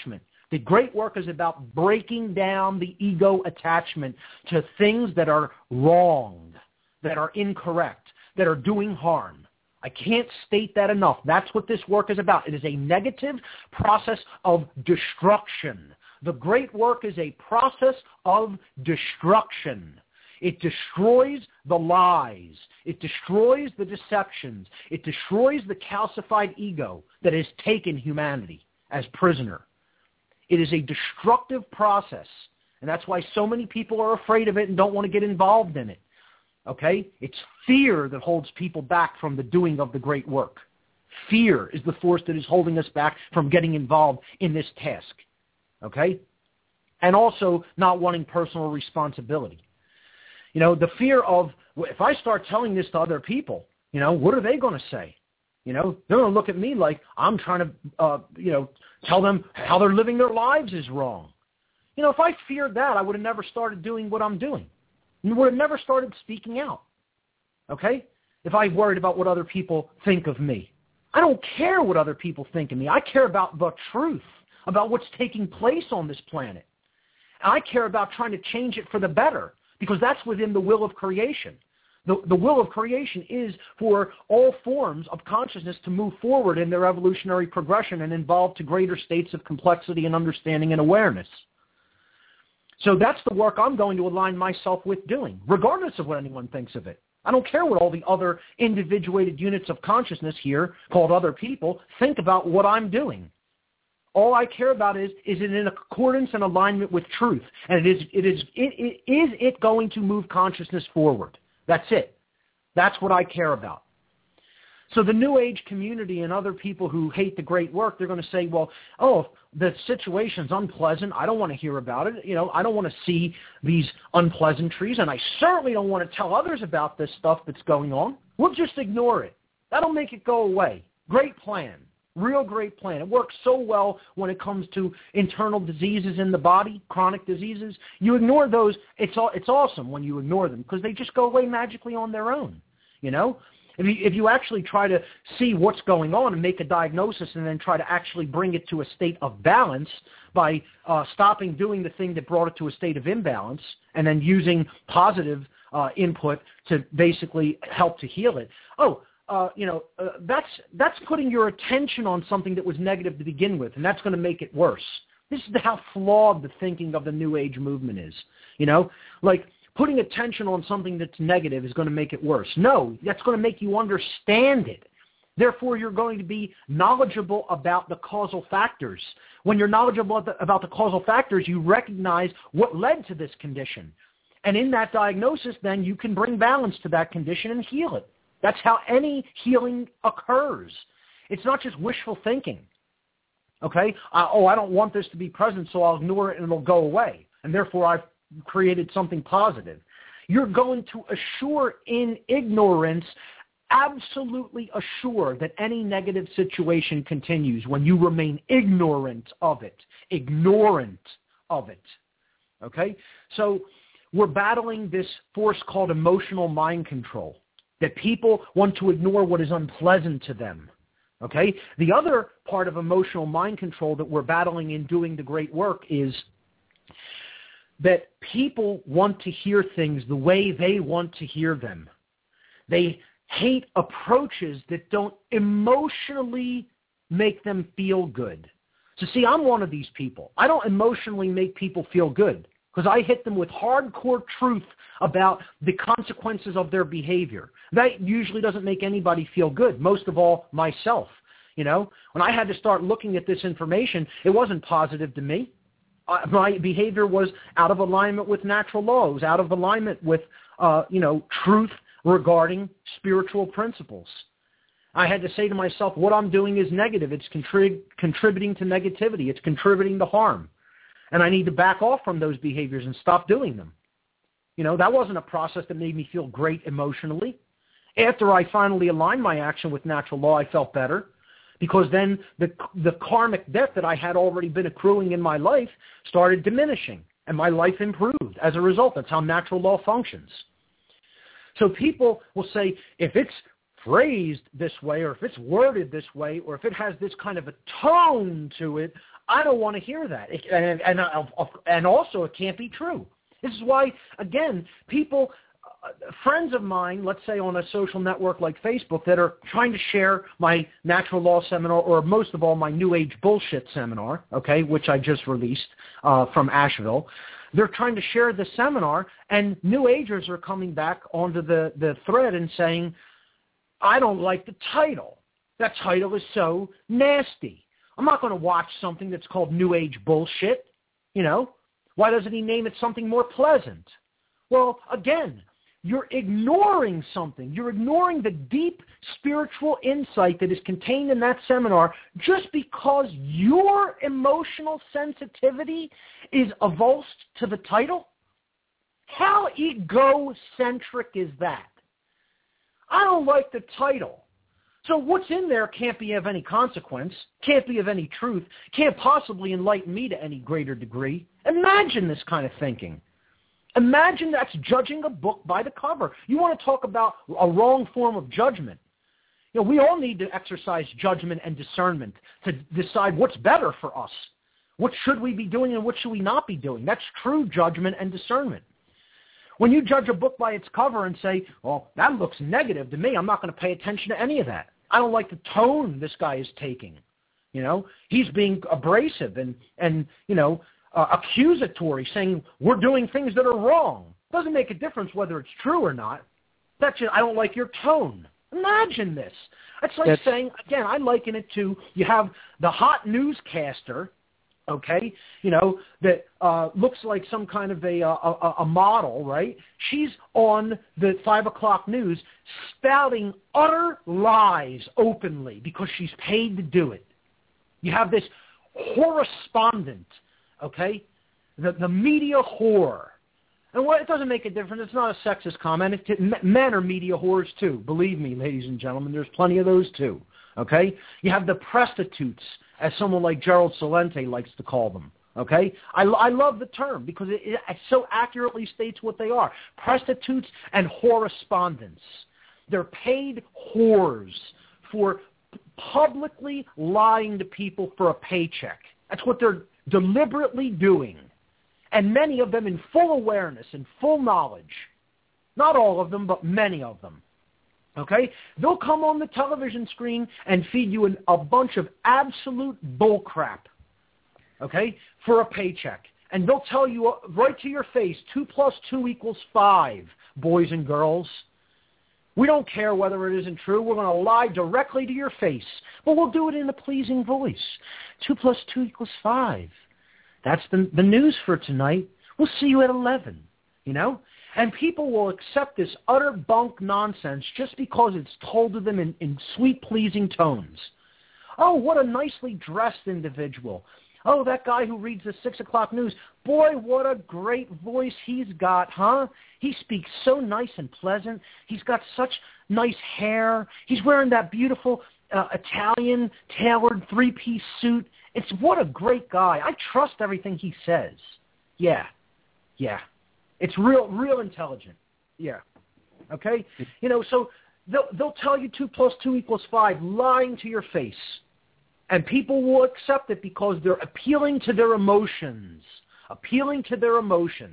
The great work is about breaking down the ego attachment to things that are wrong, that are incorrect, that are doing harm. I can't state that enough. That's what this work is about. It is a negative process of destruction. The great work is a process of destruction. It destroys the lies. It destroys the deceptions. It destroys the calcified ego that has taken humanity as prisoner. It is a destructive process, and that's why so many people are afraid of it and don't want to get involved in it. Okay? It's fear that holds people back from the doing of the great work. Fear is the force that is holding us back from getting involved in this task. Okay? And also not wanting personal responsibility. You know, the fear of, if I start telling this to other people, you know, what are they going to say? You know, they're going to look at me like I'm trying to, tell them how they're living their lives is wrong. You know, if I feared that, I would have never started doing what I'm doing. I would have never started speaking out. Okay? If I worried about what other people think of me. I don't care what other people think of me. I care about the truth, about what's taking place on this planet. And I care about trying to change it for the better, because that's within the will of creation. The will of creation is for all forms of consciousness to move forward in their evolutionary progression and evolve to greater states of complexity and understanding and awareness. So that's the work I'm going to align myself with doing, regardless of what anyone thinks of it. I don't care what all the other individuated units of consciousness here, called other people, think about what I'm doing. All I care about is it in accordance and alignment with truth? And is it going to move consciousness forward? That's it. That's what I care about. So the New Age community and other people who hate the great work, they're going to say, well, if the situation's unpleasant, I don't want to hear about it. You know, I don't want to see these unpleasantries, and I certainly don't want to tell others about this stuff that's going on. We'll just ignore it. That'll make it go away. Great plan. Real great plan. It works so well when it comes to internal diseases in the body, chronic diseases. You ignore those. It's awesome when you ignore them because they just go away magically on their own. You know, if you actually try to see what's going on and make a diagnosis and then try to actually bring it to a state of balance by stopping doing the thing that brought it to a state of imbalance and then using positive input to basically help to heal it. That's putting your attention on something that was negative to begin with, and that's going to make it worse. This is how flawed the thinking of the New Age movement is. You know, like putting attention on something that's negative is going to make it worse. No, that's going to make you understand it. Therefore, you're going to be knowledgeable about the causal factors. When you're knowledgeable about the causal factors, you recognize what led to this condition. And in that diagnosis, then you can bring balance to that condition and heal it. That's how any healing occurs. It's not just wishful thinking. Okay? I don't want this to be present, so I'll ignore it and it'll go away. And therefore, I've created something positive. You're going to assure in ignorance, absolutely assure that any negative situation continues when you remain ignorant of it. Ignorant of it. Okay? So we're battling this force called emotional mind control. That people want to ignore what is unpleasant to them, okay? The other part of emotional mind control that we're battling in doing the great work is that people want to hear things the way they want to hear them. They hate approaches that don't emotionally make them feel good. So see, I'm one of these people. I don't emotionally make people feel good because I hit them with hardcore truth about the consequences of their behavior. That usually doesn't make anybody feel good, most of all myself. You know, when I had to start looking at this information, it wasn't positive to me. My behavior was out of alignment with natural law. It was out of alignment with, truth regarding spiritual principles. I had to say to myself, what I'm doing is negative. It's contributing to negativity. It's contributing to harm. And I need to back off from those behaviors and stop doing them. You know, that wasn't a process that made me feel great emotionally. After I finally aligned my action with natural law, I felt better because then the karmic debt that I had already been accruing in my life started diminishing and my life improved as a result. That's how natural law functions. So people will say, if it's phrased this way, or if it's worded this way, or if it has this kind of a tone to it, I don't want to hear that. And also, it can't be true. This is why, again, people, friends of mine, let's say on a social network like Facebook, that are trying to share my natural law seminar, or most of all, my New Age bullshit seminar, okay, which I just released from Asheville. They're trying to share the seminar, and New Agers are coming back onto the thread and saying, I don't like the title. That title is so nasty. I'm not going to watch something that's called New Age bullshit. You know, why doesn't he name it something more pleasant? Well, again, you're ignoring something. You're ignoring the deep spiritual insight that is contained in that seminar just because your emotional sensitivity is avulsed to the title. How egocentric is that? I don't like the title. So what's in there can't be of any consequence, can't be of any truth, can't possibly enlighten me to any greater degree. Imagine this kind of thinking. Imagine that's judging a book by the cover. You want to talk about a wrong form of judgment. You know, we all need to exercise judgment and discernment to decide what's better for us. What should we be doing and what should we not be doing? That's true judgment and discernment. When you judge a book by its cover and say, well, that looks negative to me, I'm not going to pay attention to any of that. I don't like the tone this guy is taking. You know, he's being abrasive and you know, accusatory, saying we're doing things that are wrong. Doesn't make a difference whether it's true or not. That's just, I don't like your tone. Imagine this. It's like saying, again, I liken it to, you have the hot newscaster, okay, you know, that looks like some kind of a model, right? She's on the 5 o'clock news spouting utter lies openly because she's paid to do it. You have this correspondent, okay, the media whore. And it doesn't make a difference. It's not a sexist comment. Men are media whores too. Believe me, ladies and gentlemen, there's plenty of those too. Okay? You have the prostitutes, as someone like Gerald Celente likes to call them. Okay? I love the term because it so accurately states what they are. Prostitutes and correspondents. They're paid whores for publicly lying to people for a paycheck. That's what they're deliberately doing. And many of them in full awareness and full knowledge. Not all of them, but many of them. Okay? They'll come on the television screen and feed you a bunch of absolute bullcrap. Okay? For a paycheck. And they'll tell you right to your face, 2 + 2 = 5, boys and girls. We don't care whether it isn't true. We're going to lie directly to your face. But we'll do it in a pleasing voice. 2 + 2 = 5. That's the news for tonight. We'll see you at 11, you know? And people will accept this utter bunk nonsense just because it's told to them in sweet, pleasing tones. Oh, what a nicely dressed individual. Oh, that guy who reads the 6 o'clock news. Boy, what a great voice he's got, huh? He speaks so nice and pleasant. He's got such nice hair. He's wearing that beautiful Italian tailored 3-piece suit. It's what a great guy. I trust everything he says. Yeah. It's real intelligent. Yeah. Okay? You know, so they'll tell you 2 + 2 = 5, lying to your face. And people will accept it because they're appealing to their emotions, appealing to their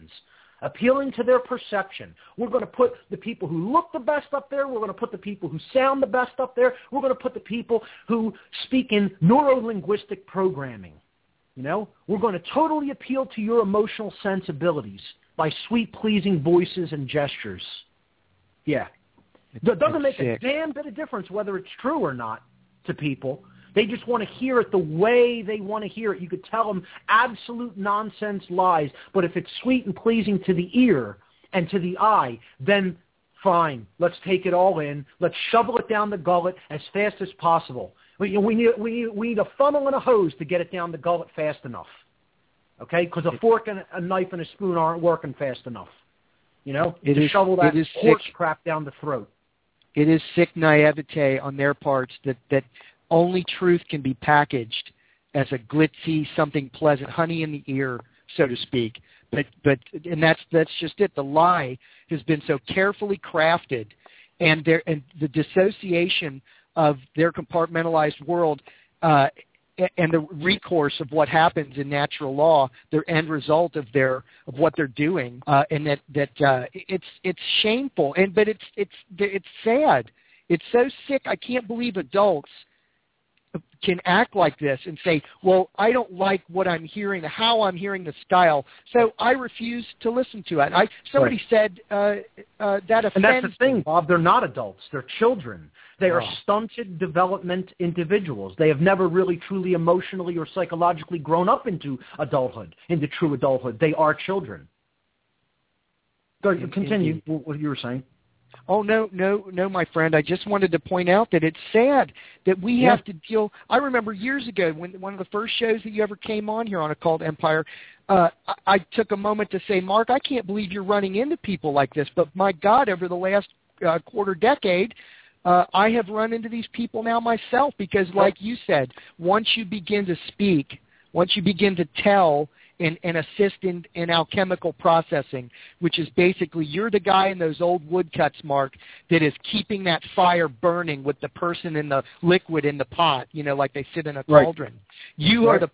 perception. We're going to put the people who look the best up there. We're going to put the people who sound the best up there. We're going to put the people who speak in neuro-linguistic programming. You know, we're going to totally appeal to your emotional sensibilities by sweet, pleasing voices and gestures. Yeah. It doesn't make a damn bit of difference whether it's true or not to people. They just want to hear it the way they want to hear it. You could tell them absolute nonsense lies, but if it's sweet and pleasing to the ear and to the eye, then fine. Let's take it all in. Let's shovel it down the gullet as fast as possible. We need a funnel and a hose to get it down the gullet fast enough. Okay? Because a fork and a knife and a spoon aren't working fast enough. You know? Shovel that horse crap down the throat. It is sick naivete on their parts that only truth can be packaged as a glitzy, something pleasant, honey in the ear, so to speak. But that's just it. The lie has been so carefully crafted and the dissociation of their compartmentalized world and the recourse of what happens in natural law, their end result of what they're doing, and that it's shameful, but it's sad. It's so sick. I can't believe adults can act like this and say, well, I don't like what I'm hearing, how I'm hearing the style, so I refuse to listen to it. Somebody said that offends. And that's the thing, Bob. They're not adults. They're children. They are stunted development individuals. They have never really truly emotionally or psychologically grown up into adulthood, into true adulthood. They are children. Go ahead, continue what you were saying. Oh, no, my friend. I just wanted to point out that it's sad that we have to deal. I remember years ago when one of the first shows that you ever came on here on Occult Empire, I took a moment to say, Mark, I can't believe you're running into people like this. But my God, over the last quarter decade, I have run into these people now myself because, like you said, once you begin to speak, once you begin to tell and assist in alchemical processing, which is basically you're the guy in those old woodcuts, Mark, that is keeping that fire burning with the person in the liquid in the pot, like they sit in a cauldron. You are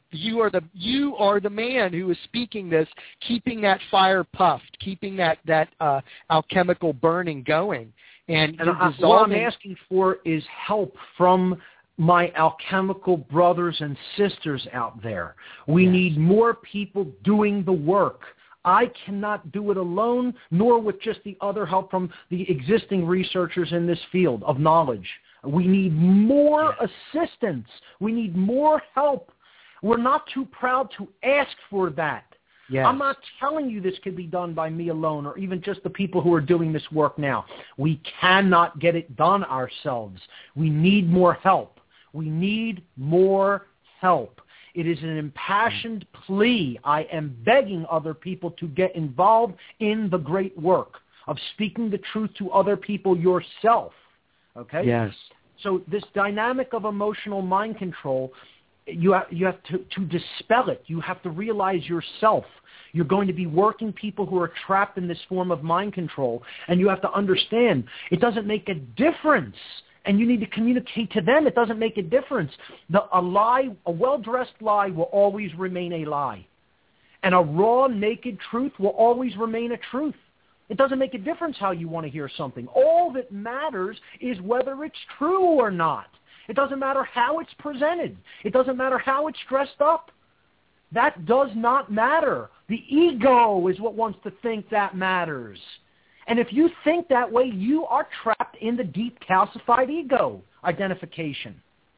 the man who is speaking this, keeping that fire puffed, keeping that alchemical burning going. And what I'm asking for is help from my alchemical brothers and sisters out there. We need more people doing the work. I cannot do it alone, nor with just the other help from the existing researchers in this field of knowledge. We need more assistance. We need more help. We're not too proud to ask for that. Yes. I'm not telling you this could be done by me alone or even just the people who are doing this work now. We cannot get it done ourselves. We need more help. We need more help. It is an impassioned plea. I am begging other people to get involved in the great work of speaking the truth to other people yourself. Okay? Yes. So this dynamic of emotional mind control, you have to dispel it. You have to realize yourself. You're going to be working people who are trapped in this form of mind control, and you have to understand it doesn't make a difference. And you need to communicate to them. It doesn't make a difference. A well-dressed lie will always remain a lie. And a raw, naked truth will always remain a truth. It doesn't make a difference how you want to hear something. All that matters is whether it's true or not. It doesn't matter how it's presented. It doesn't matter how it's dressed up. That does not matter. The ego is what wants to think that matters. And if you think that way, you are trapped in the deep calcified ego identification.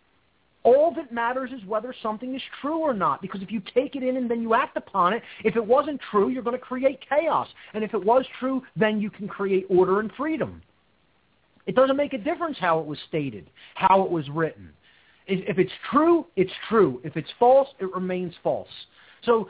All that matters is whether something is true or not, because if you take it in and then you act upon it, if it wasn't true, you're going to create chaos. And if it was true, then you can create order and freedom. It doesn't make a difference how it was stated, how it was written. If it's true, it's true. If it's false, it remains false. So,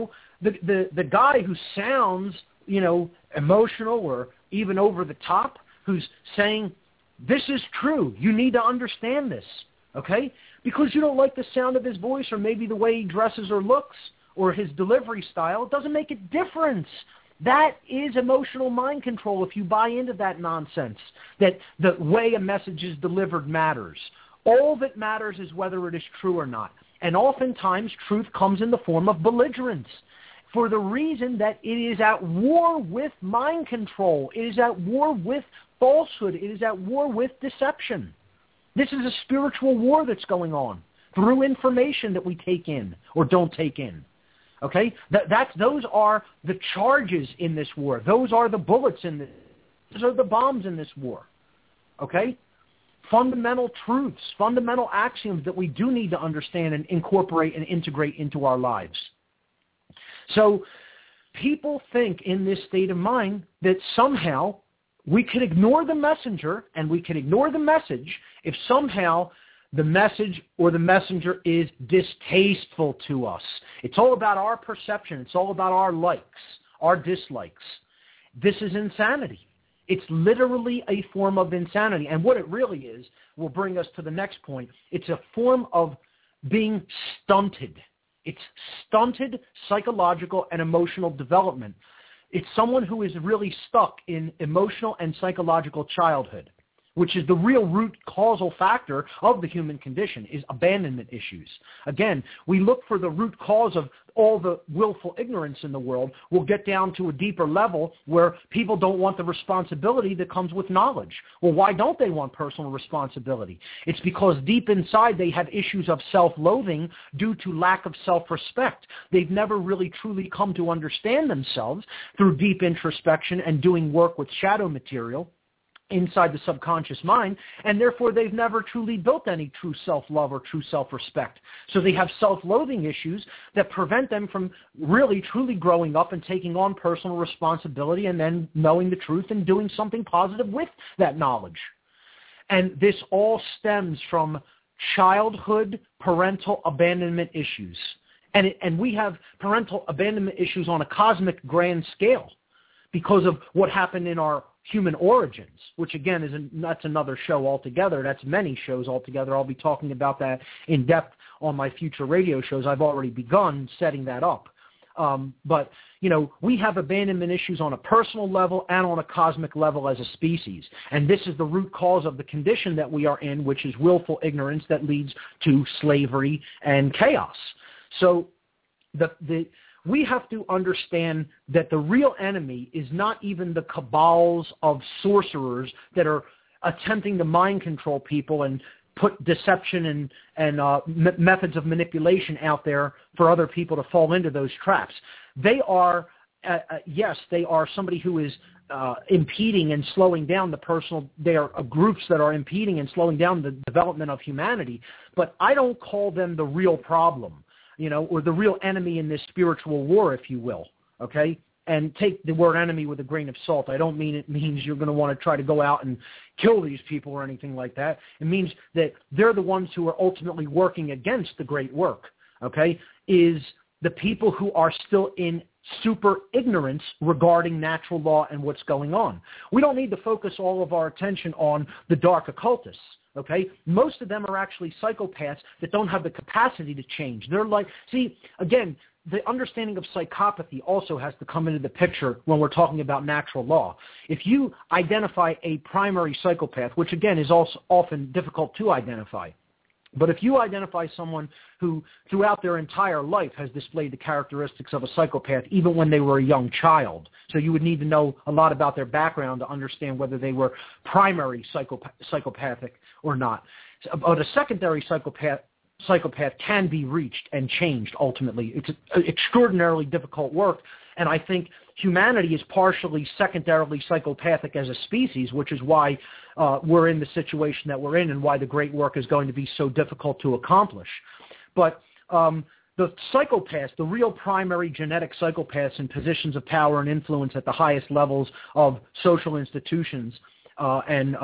the guy who sounds emotional or even over the top, who's saying, this is true, you need to understand this, okay? Because you don't like the sound of his voice or maybe the way he dresses or looks or his delivery style, it doesn't make a difference. That is emotional mind control if you buy into that nonsense, that the way a message is delivered matters. All that matters is whether it is true or not. And oftentimes, truth comes in the form of belligerence, for the reason that it is at war with mind control. It is at war with falsehood. It is at war with deception. This is a spiritual war that's going on through information that we take in or don't take in. Okay? Those are the charges in this war. Those are the bullets in this. Those are the bombs in this war. Okay? Fundamental truths, fundamental axioms that we do need to understand and incorporate and integrate into our lives. So people think in this state of mind that somehow we can ignore the messenger and we can ignore the message if somehow the message or the messenger is distasteful to us. It's all about our perception. It's all about our likes, our dislikes. This is insanity. It's literally a form of insanity. And what it really is will bring us to the next point. It's a form of being stunted. It's stunted psychological and emotional development. It's someone who is really stuck in emotional and psychological childhood. which is the real root causal factor of the human condition, is abandonment issues. Again, we look for the root cause of all the willful ignorance in the world. We'll get down to a deeper level where people don't want the responsibility that comes with knowledge. Well, why don't they want personal responsibility? It's because deep inside they have issues of self-loathing due to lack of self-respect. They've never really truly come to understand themselves through deep introspection and doing work with shadow material inside the subconscious mind, and therefore they've never truly built any true self-love or true self-respect. So they have self-loathing issues that prevent them from really truly growing up and taking on personal responsibility and then knowing the truth and doing something positive with that knowledge. And this all stems from childhood parental abandonment issues. And we have parental abandonment issues on a cosmic grand scale because of what happened in our human origins, which again that's another show altogether. That's many shows altogether. I'll be talking about that in depth on my future radio shows. I've already begun setting that up. But, we have abandonment issues on a personal level and on a cosmic level as a species. And this is the root cause of the condition that we are in, which is willful ignorance that leads to slavery and chaos. So we have to understand that the real enemy is not even the cabals of sorcerers that are attempting to mind control people and put deception and methods of manipulation out there for other people to fall into those traps. They are, yes, they are somebody who is impeding and slowing down they are groups that are impeding and slowing down the development of humanity, but I don't call them the real problem. Or the real enemy in this spiritual war, if you will, okay? And take the word enemy with a grain of salt. I don't mean it means you're going to want to try to go out and kill these people or anything like that. It means that they're the ones who are ultimately working against the great work, okay, is the people who are still in super ignorance regarding natural law and what's going on. We don't need to focus all of our attention on the dark occultists. Okay, most of them are actually psychopaths that don't have the capacity to change. They're again, the understanding of psychopathy also has to come into the picture when we're talking about natural law. If you identify a primary psychopath, which again is also often difficult to identify, but if you identify someone who throughout their entire life has displayed the characteristics of a psychopath, even when they were a young child, so you would need to know a lot about their background to understand whether they were primary psychopathic or not. But a secondary psychopath can be reached and changed ultimately. It's extraordinarily difficult work, and I think humanity is partially secondarily psychopathic as a species, which is why we're in the situation that we're in and why the great work is going to be so difficult to accomplish. But the psychopaths, the real primary genetic psychopaths in positions of power and influence at the highest levels of social institutions and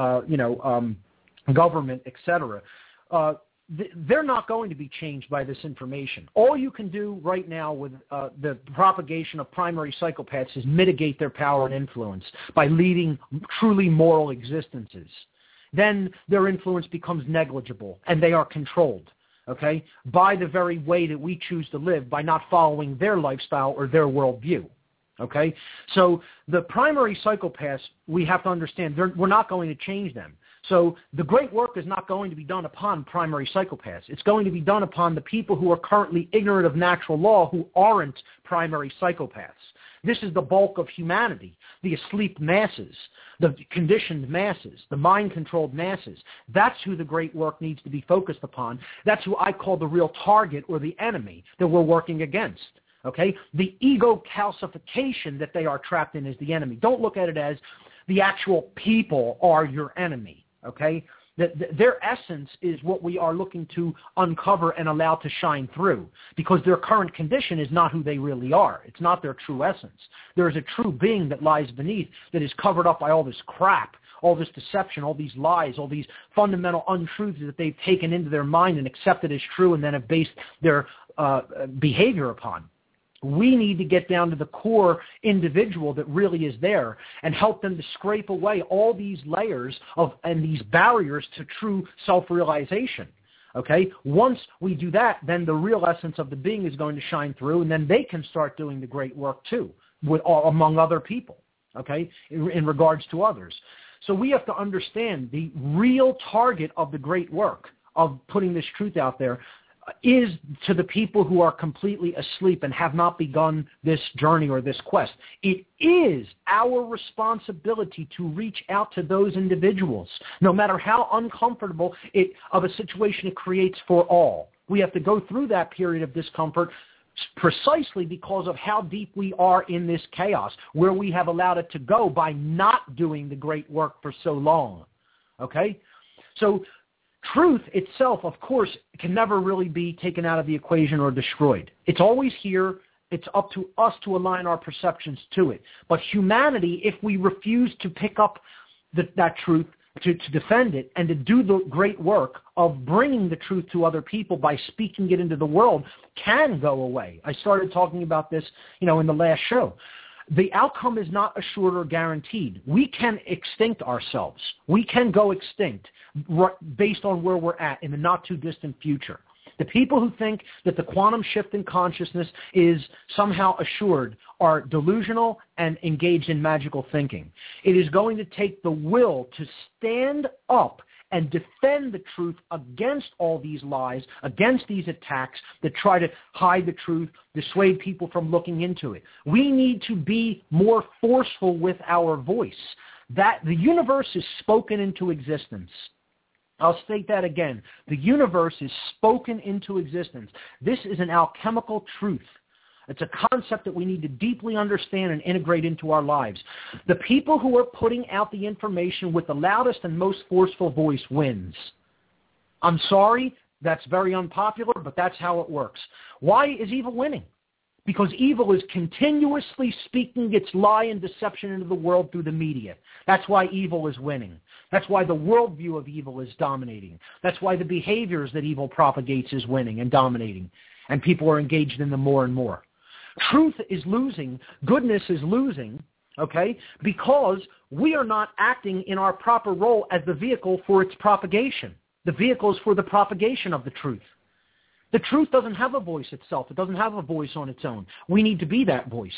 government, etc., they're not going to be changed by this information. All you can do right now with the propagation of primary psychopaths is mitigate their power and influence by leading truly moral existences. Then their influence becomes negligible and they are controlled, okay, by the very way that we choose to live, by not following their lifestyle or their worldview. Okay? So the primary psychopaths, we have to understand, we're not going to change them. So the great work is not going to be done upon primary psychopaths. It's going to be done upon the people who are currently ignorant of natural law who aren't primary psychopaths. This is the bulk of humanity, the asleep masses, the conditioned masses, the mind-controlled masses. That's who the great work needs to be focused upon. That's who I call the real target or the enemy that we're working against. Okay? The ego calcification that they are trapped in is the enemy. Don't look at it as the actual people are your enemy. Okay? Their essence is what we are looking to uncover and allow to shine through, because their current condition is not who they really are. It's not their true essence. There is a true being that lies beneath that is covered up by all this crap, all this deception, all these lies, all these fundamental untruths that they've taken into their mind and accepted as true and then have based their behavior upon. We need to get down to the core individual that really is there and help them to scrape away all these layers and these barriers to true self-realization. Okay? Once we do that, then the real essence of the being is going to shine through, and then they can start doing the great work too, among other people, okay, in regards to others. So we have to understand the real target of the great work of putting this truth out there is to the people who are completely asleep and have not begun this journey or this quest. It is our responsibility to reach out to those individuals, no matter how uncomfortable of a situation it creates for all. We have to go through that period of discomfort precisely because of how deep we are in this chaos, where we have allowed it to go by not doing the great work for so long. Okay? So truth itself, of course, can never really be taken out of the equation or destroyed. It's always here. It's up to us to align our perceptions to it. But humanity, if we refuse to pick up that truth, to defend it, and to do the great work of bringing the truth to other people by speaking it into the world, can go away. I started talking about this, in the last show. The outcome is not assured or guaranteed. We can extinct ourselves. We can go extinct based on where we're at in the not-too-distant future. The people who think that the quantum shift in consciousness is somehow assured are delusional and engaged in magical thinking. It is going to take the will to stand up and defend the truth against all these lies, against these attacks that try to hide the truth, dissuade people from looking into it. We need to be more forceful with our voice. That the universe is spoken into existence. I'll state that again. The universe is spoken into existence. This is an alchemical truth. It's a concept that we need to deeply understand and integrate into our lives. The people who are putting out the information with the loudest and most forceful voice wins. I'm sorry, that's very unpopular, but that's how it works. Why is evil winning? Because evil is continuously speaking its lie and deception into the world through the media. That's why evil is winning. That's why the worldview of evil is dominating. That's why the behaviors that evil propagates is winning and dominating. And people are engaged in them more and more. Truth is losing. Goodness is losing, okay, because we are not acting in our proper role as the vehicle for its propagation. The vehicle is for the propagation of the truth. The truth doesn't have a voice itself. It doesn't have a voice on its own. We need to be that voice.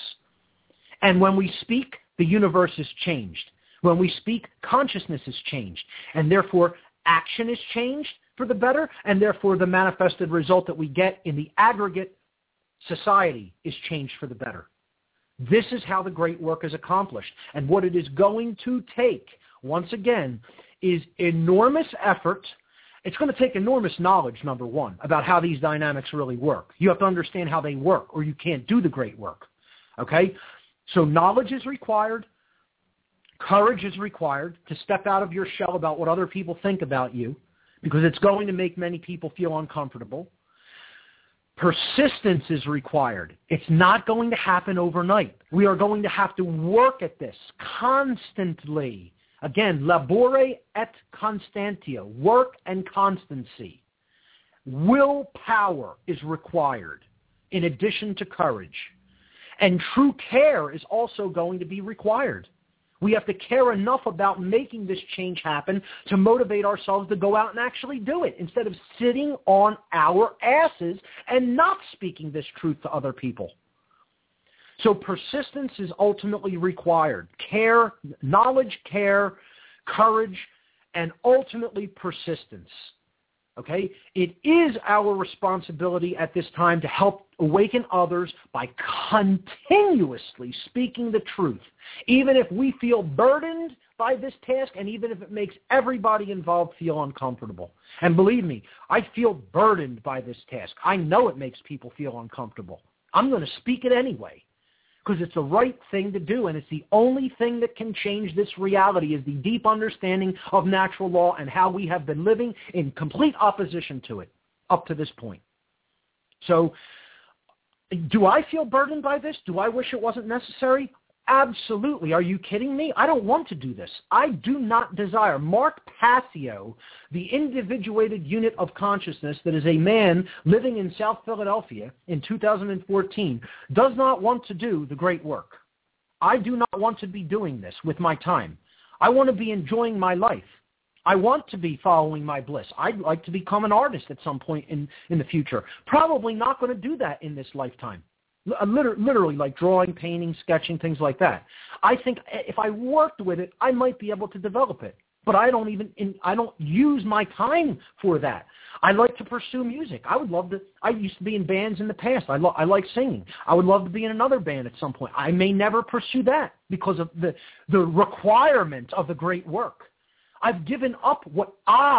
And when we speak, the universe is changed. When we speak, consciousness is changed. And therefore, action is changed for the better, and therefore the manifested result that we get in the aggregate society is changed for the better. This is how the great work is accomplished. And what it is going to take, once again, is enormous effort. It's going to take enormous knowledge, number one, about how these dynamics really work. You have to understand how they work, or you can't do the great work. Okay? So knowledge is required. Courage is required to step out of your shell about what other people think about you, because it's going to make many people feel uncomfortable. Persistence is required. It's not going to happen overnight. We are going to have to work at this constantly. Again, labore et constantia, work and constancy. Willpower is required in addition to courage. And true care is also going to be required. We have to care enough about making this change happen to motivate ourselves to go out and actually do it instead of sitting on our asses and not speaking this truth to other people. So persistence is ultimately required. Care, knowledge, care, courage, and ultimately persistence. Okay? It is our responsibility at this time to help awaken others by continuously speaking the truth, even if we feel burdened by this task and even if it makes everybody involved feel uncomfortable. And believe me, I feel burdened by this task. I know it makes people feel uncomfortable. I'm going to speak it anyway, because it's the right thing to do, and it's the only thing that can change this reality is the deep understanding of natural law and how we have been living in complete opposition to it up to this point. So do I feel burdened by this? Do I wish it wasn't necessary? Absolutely. Are you kidding me? I don't want to do this. I do not desire. Mark Passio, the individuated unit of consciousness that is a man living in South Philadelphia in 2014, does not want to do the great work. I do not want to be doing this with my time. I want to be enjoying my life. I want to be following my bliss. I'd like to become an artist at some point in the future. Probably not going to do that in this lifetime. Literally like drawing, painting, sketching, things like that. I think if I worked with it, I might be able to develop it. But I don't use my time for that. I like to pursue music. I used to be in bands in the past. I like singing. I would love to be in another band at some point. I may never pursue that because of the requirement of the great work. I've given up what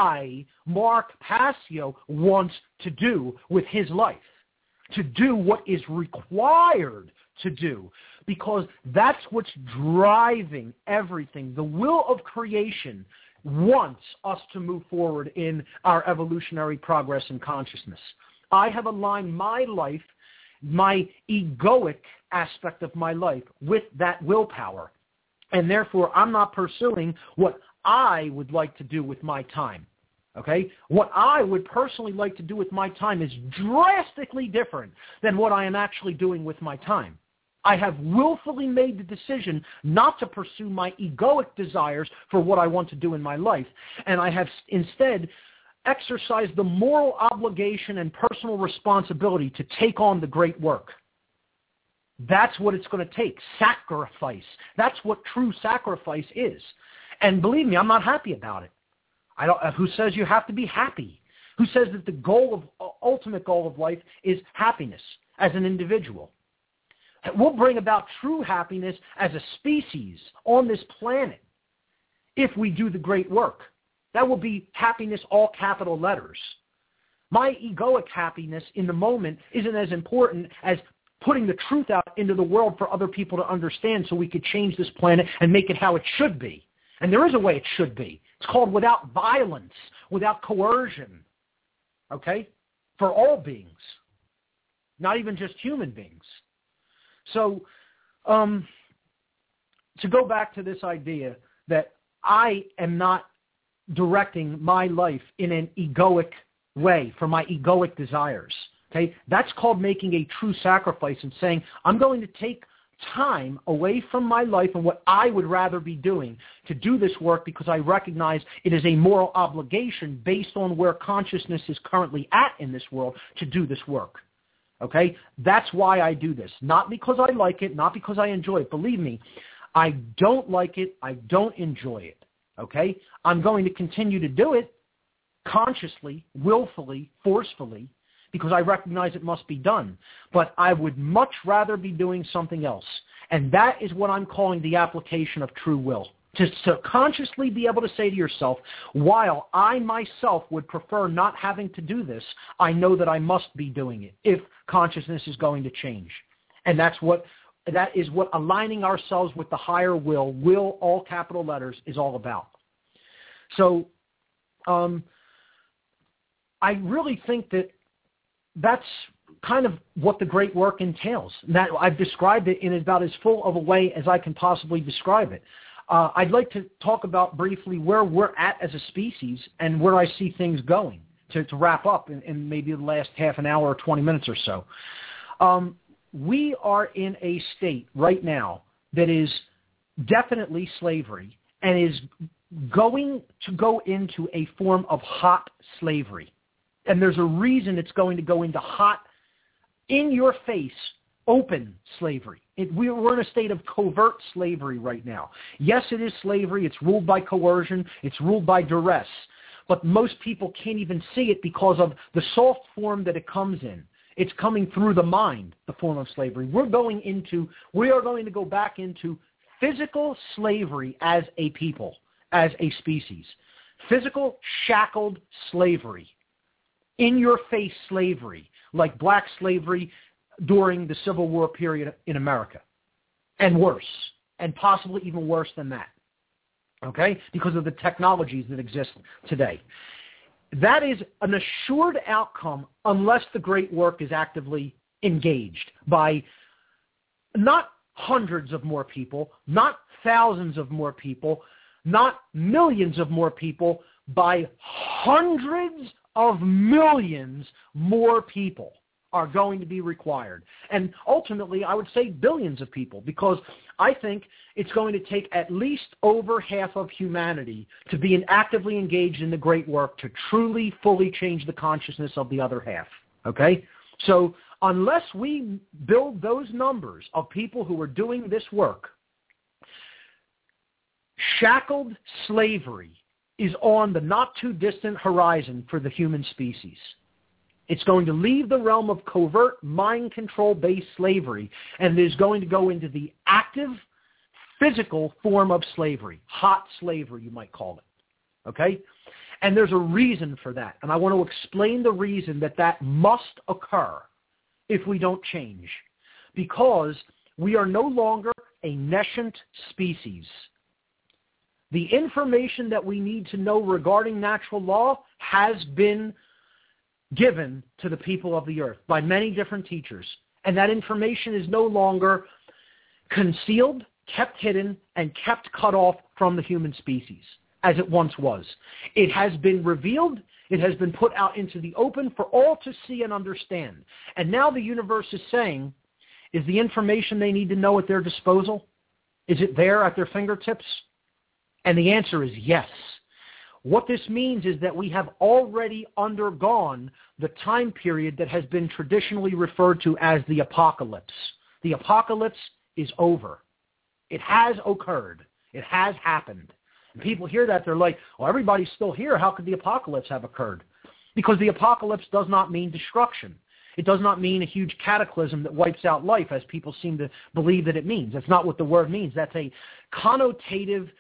Mark Passio, wants to do with his life, to do what is required to do, because that's what's driving everything. The will of creation wants us to move forward in our evolutionary progress in consciousness. I have aligned my life, my egoic aspect of my life, with that willpower. And therefore, I'm not pursuing what I would like to do with my time. Okay? What I would personally like to do with my time is drastically different than what I am actually doing with my time. I have willfully made the decision not to pursue my egoic desires for what I want to do in my life, and I have instead exercised the moral obligation and personal responsibility to take on the great work. That's what it's going to take, sacrifice. That's what true sacrifice is. And believe me, I'm not happy about it. Who says you have to be happy? Who says that the ultimate goal of life is happiness as an individual? We'll bring about true happiness as a species on this planet if we do the great work. That will be happiness, all capital letters. My egoic happiness in the moment isn't as important as putting the truth out into the world for other people to understand so we could change this planet and make it how it should be. And there is a way it should be. It's called without violence, without coercion, okay, for all beings, not even just human beings. So to go back to this idea that I am not directing my life in an egoic way for my egoic desires, okay, that's called making a true sacrifice and saying, I'm going to take time away from my life and what I would rather be doing to do this work because I recognize it is a moral obligation based on where consciousness is currently at in this world to do this work. Okay? That's why I do this. Not because I like it, not because I enjoy it. Believe me, I don't like it. I don't enjoy it. Okay? I'm going to continue to do it consciously, willfully, forcefully, because I recognize it must be done. But I would much rather be doing something else. And that is what I'm calling the application of true will. To consciously be able to say to yourself, while I myself would prefer not having to do this, I know that I must be doing it if consciousness is going to change. And that is what aligning ourselves with the higher will, all capital letters, is all about. So I really think that that's kind of what the great work entails. That I've described it in about as full of a way as I can possibly describe it. I'd like to talk about briefly where we're at as a species and where I see things going to wrap up in maybe the last half an hour or 20 minutes or so. We are in a state right now that is definitely slavery and is going to go into a form of hot slavery. And there's a reason it's going to go into hot, in-your-face, open slavery. We're in a state of covert slavery right now. Yes, it is slavery. It's ruled by coercion. It's ruled by duress. But most people can't even see it because of the soft form that it comes in. It's coming through the mind, the form of slavery. We are going to go back into physical slavery as a people, as a species. Physical shackled slavery. In-your-face slavery, like black slavery during the Civil War period in America, and worse, and possibly even worse than that, okay, because of the technologies that exist today. That is an assured outcome unless the great work is actively engaged by not hundreds of more people, not thousands of more people, not millions of more people, by hundreds of millions more people are going to be required. And ultimately, I would say billions of people, because I think it's going to take at least over half of humanity to be actively engaged in the great work to truly, fully change the consciousness of the other half. Okay? So unless we build those numbers of people who are doing this work, shackled slavery is on the not-too-distant horizon for the human species. It's going to leave the realm of covert, mind control-based slavery, and it is going to go into the active, physical form of slavery, hot slavery, you might call it, okay? And there's a reason for that, and I want to explain the reason that must occur if we don't change, because we are no longer a nescient species. The information that we need to know regarding natural law has been given to the people of the earth by many different teachers, and that information is no longer concealed, kept hidden, and kept cut off from the human species as it once was. It has been revealed. It has been put out into the open for all to see and understand. And now the universe is saying, is the information they need to know at their disposal? Is it there at their fingertips? And the answer is yes. What this means is that we have already undergone the time period that has been traditionally referred to as the apocalypse. The apocalypse is over. It has occurred. It has happened. And people hear that, they're like, well, everybody's still here. How could the apocalypse have occurred? Because the apocalypse does not mean destruction. It does not mean a huge cataclysm that wipes out life, as people seem to believe that it means. That's not what the word means. That's a connotatively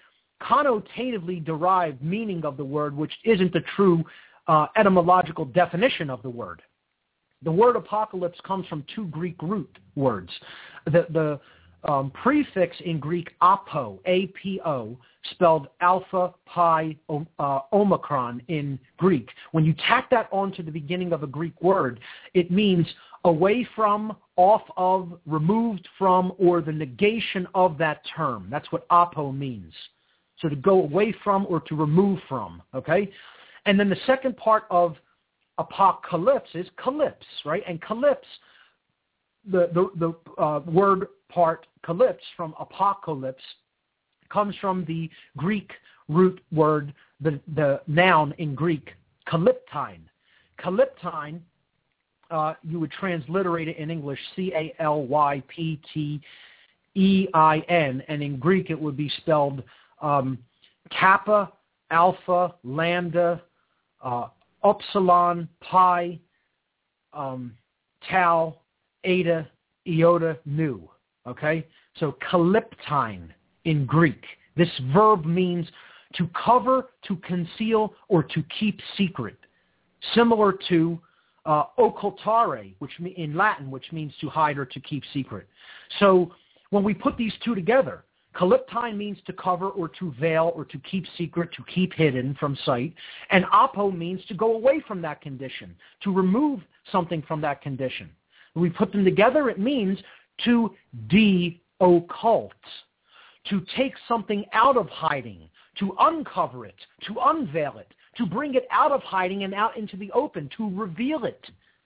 derived meaning of the word, which isn't the true etymological definition of the word. The word apocalypse comes from two Greek root words. The prefix in Greek apo, A-P-O, spelled alpha, pi, omicron in Greek. When you tack that onto the beginning of a Greek word, it means away from, off of, removed from, or the negation of that term. That's what apo means. So to go away from or to remove from, okay? And then the second part of apocalypse is calypse, right? And calypse, the word part calypse from apocalypse comes from the Greek root word, the noun in Greek, kalyptine. Kalyptine, you would transliterate it in English, C-A-L-Y-P-T-E-I-N, and in Greek it would be spelled kappa, alpha, lambda, upsilon, pi, tau, eta, iota, nu. Okay? So kalyptine in Greek. This verb means to cover, to conceal, or to keep secret. Similar to occultare, which in Latin, which means to hide or to keep secret. So when we put these two together, kalyptine means to cover or to veil or to keep secret, to keep hidden from sight. And apo means to go away from that condition, to remove something from that condition. When we put them together, it means to de-occult, to take something out of hiding, to uncover it, to unveil it, to bring it out of hiding and out into the open, to reveal it.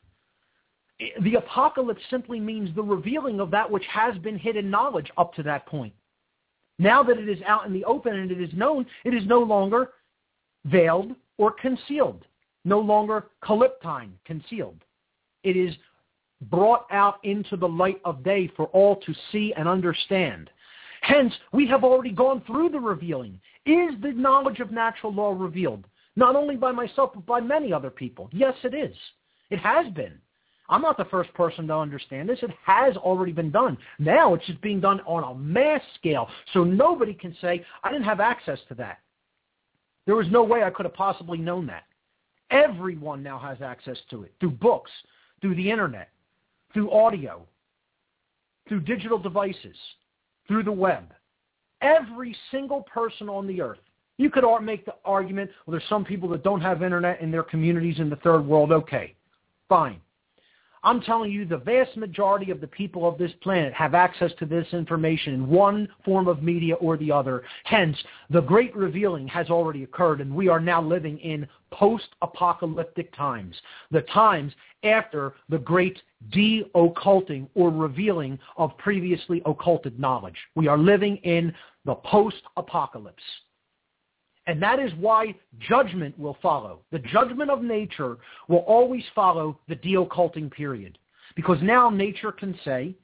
The apocalypse simply means the revealing of that which has been hidden knowledge up to that point. Now that it is out in the open and it is known, it is no longer veiled or concealed, no longer kalyptine, concealed. It is brought out into the light of day for all to see and understand. Hence, we have already gone through the revealing. Is the knowledge of natural law revealed? Not only by myself, but by many other people. Yes, it is. It has been. I'm not the first person to understand this. It has already been done. Now it's just being done on a mass scale, so nobody can say, I didn't have access to that. There was no way I could have possibly known that. Everyone now has access to it, through books, through the internet, through audio, through digital devices, through the web. Every single person on the earth. You could make the argument, well, there's some people that don't have internet in their communities in the third world. Okay, fine. I'm telling you, the vast majority of the people of this planet have access to this information in one form of media or the other. Hence, the great revealing has already occurred, and we are now living in post-apocalyptic times, the times after the great de-occulting or revealing of previously occulted knowledge. We are living in the post-apocalypse. And that is why judgment will follow. The judgment of nature will always follow the de-occulting period. Because now nature can say,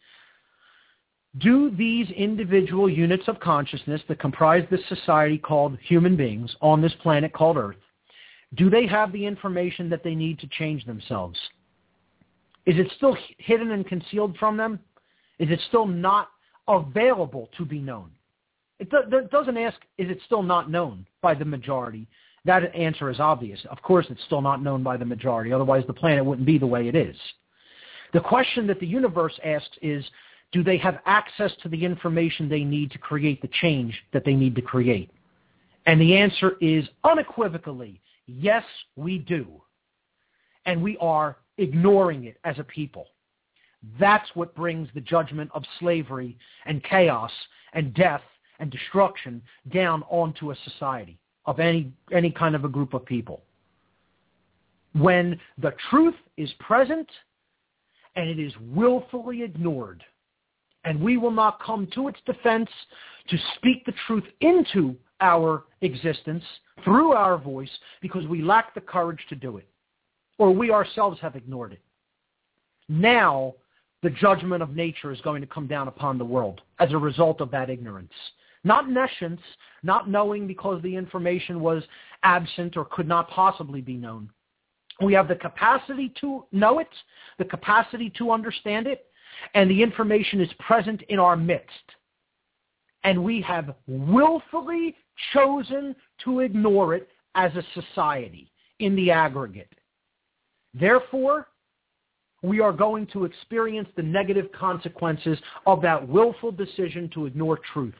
do these individual units of consciousness that comprise this society called human beings on this planet called Earth, do they have the information that they need to change themselves? Is it still hidden and concealed from them? Is it still not available to be known? It doesn't ask, is it still not known by the majority? That answer is obvious. Of course it's still not known by the majority. Otherwise the planet wouldn't be the way it is. The question that the universe asks is, do they have access to the information they need to create the change that they need to create? And the answer is unequivocally, yes, we do. And we are ignoring it as a people. That's what brings the judgment of slavery and chaos and death and destruction down onto a society of any kind of a group of people. When the truth is present and it is willfully ignored, and we will not come to its defense to speak the truth into our existence through our voice because we lack the courage to do it, or we ourselves have ignored it. Now, the judgment of nature is going to come down upon the world as a result of that ignorance. Not nescience, not knowing because the information was absent or could not possibly be known. We have the capacity to know it, the capacity to understand it, and the information is present in our midst. And we have willfully chosen to ignore it as a society in the aggregate. Therefore, we are going to experience the negative consequences of that willful decision to ignore truth.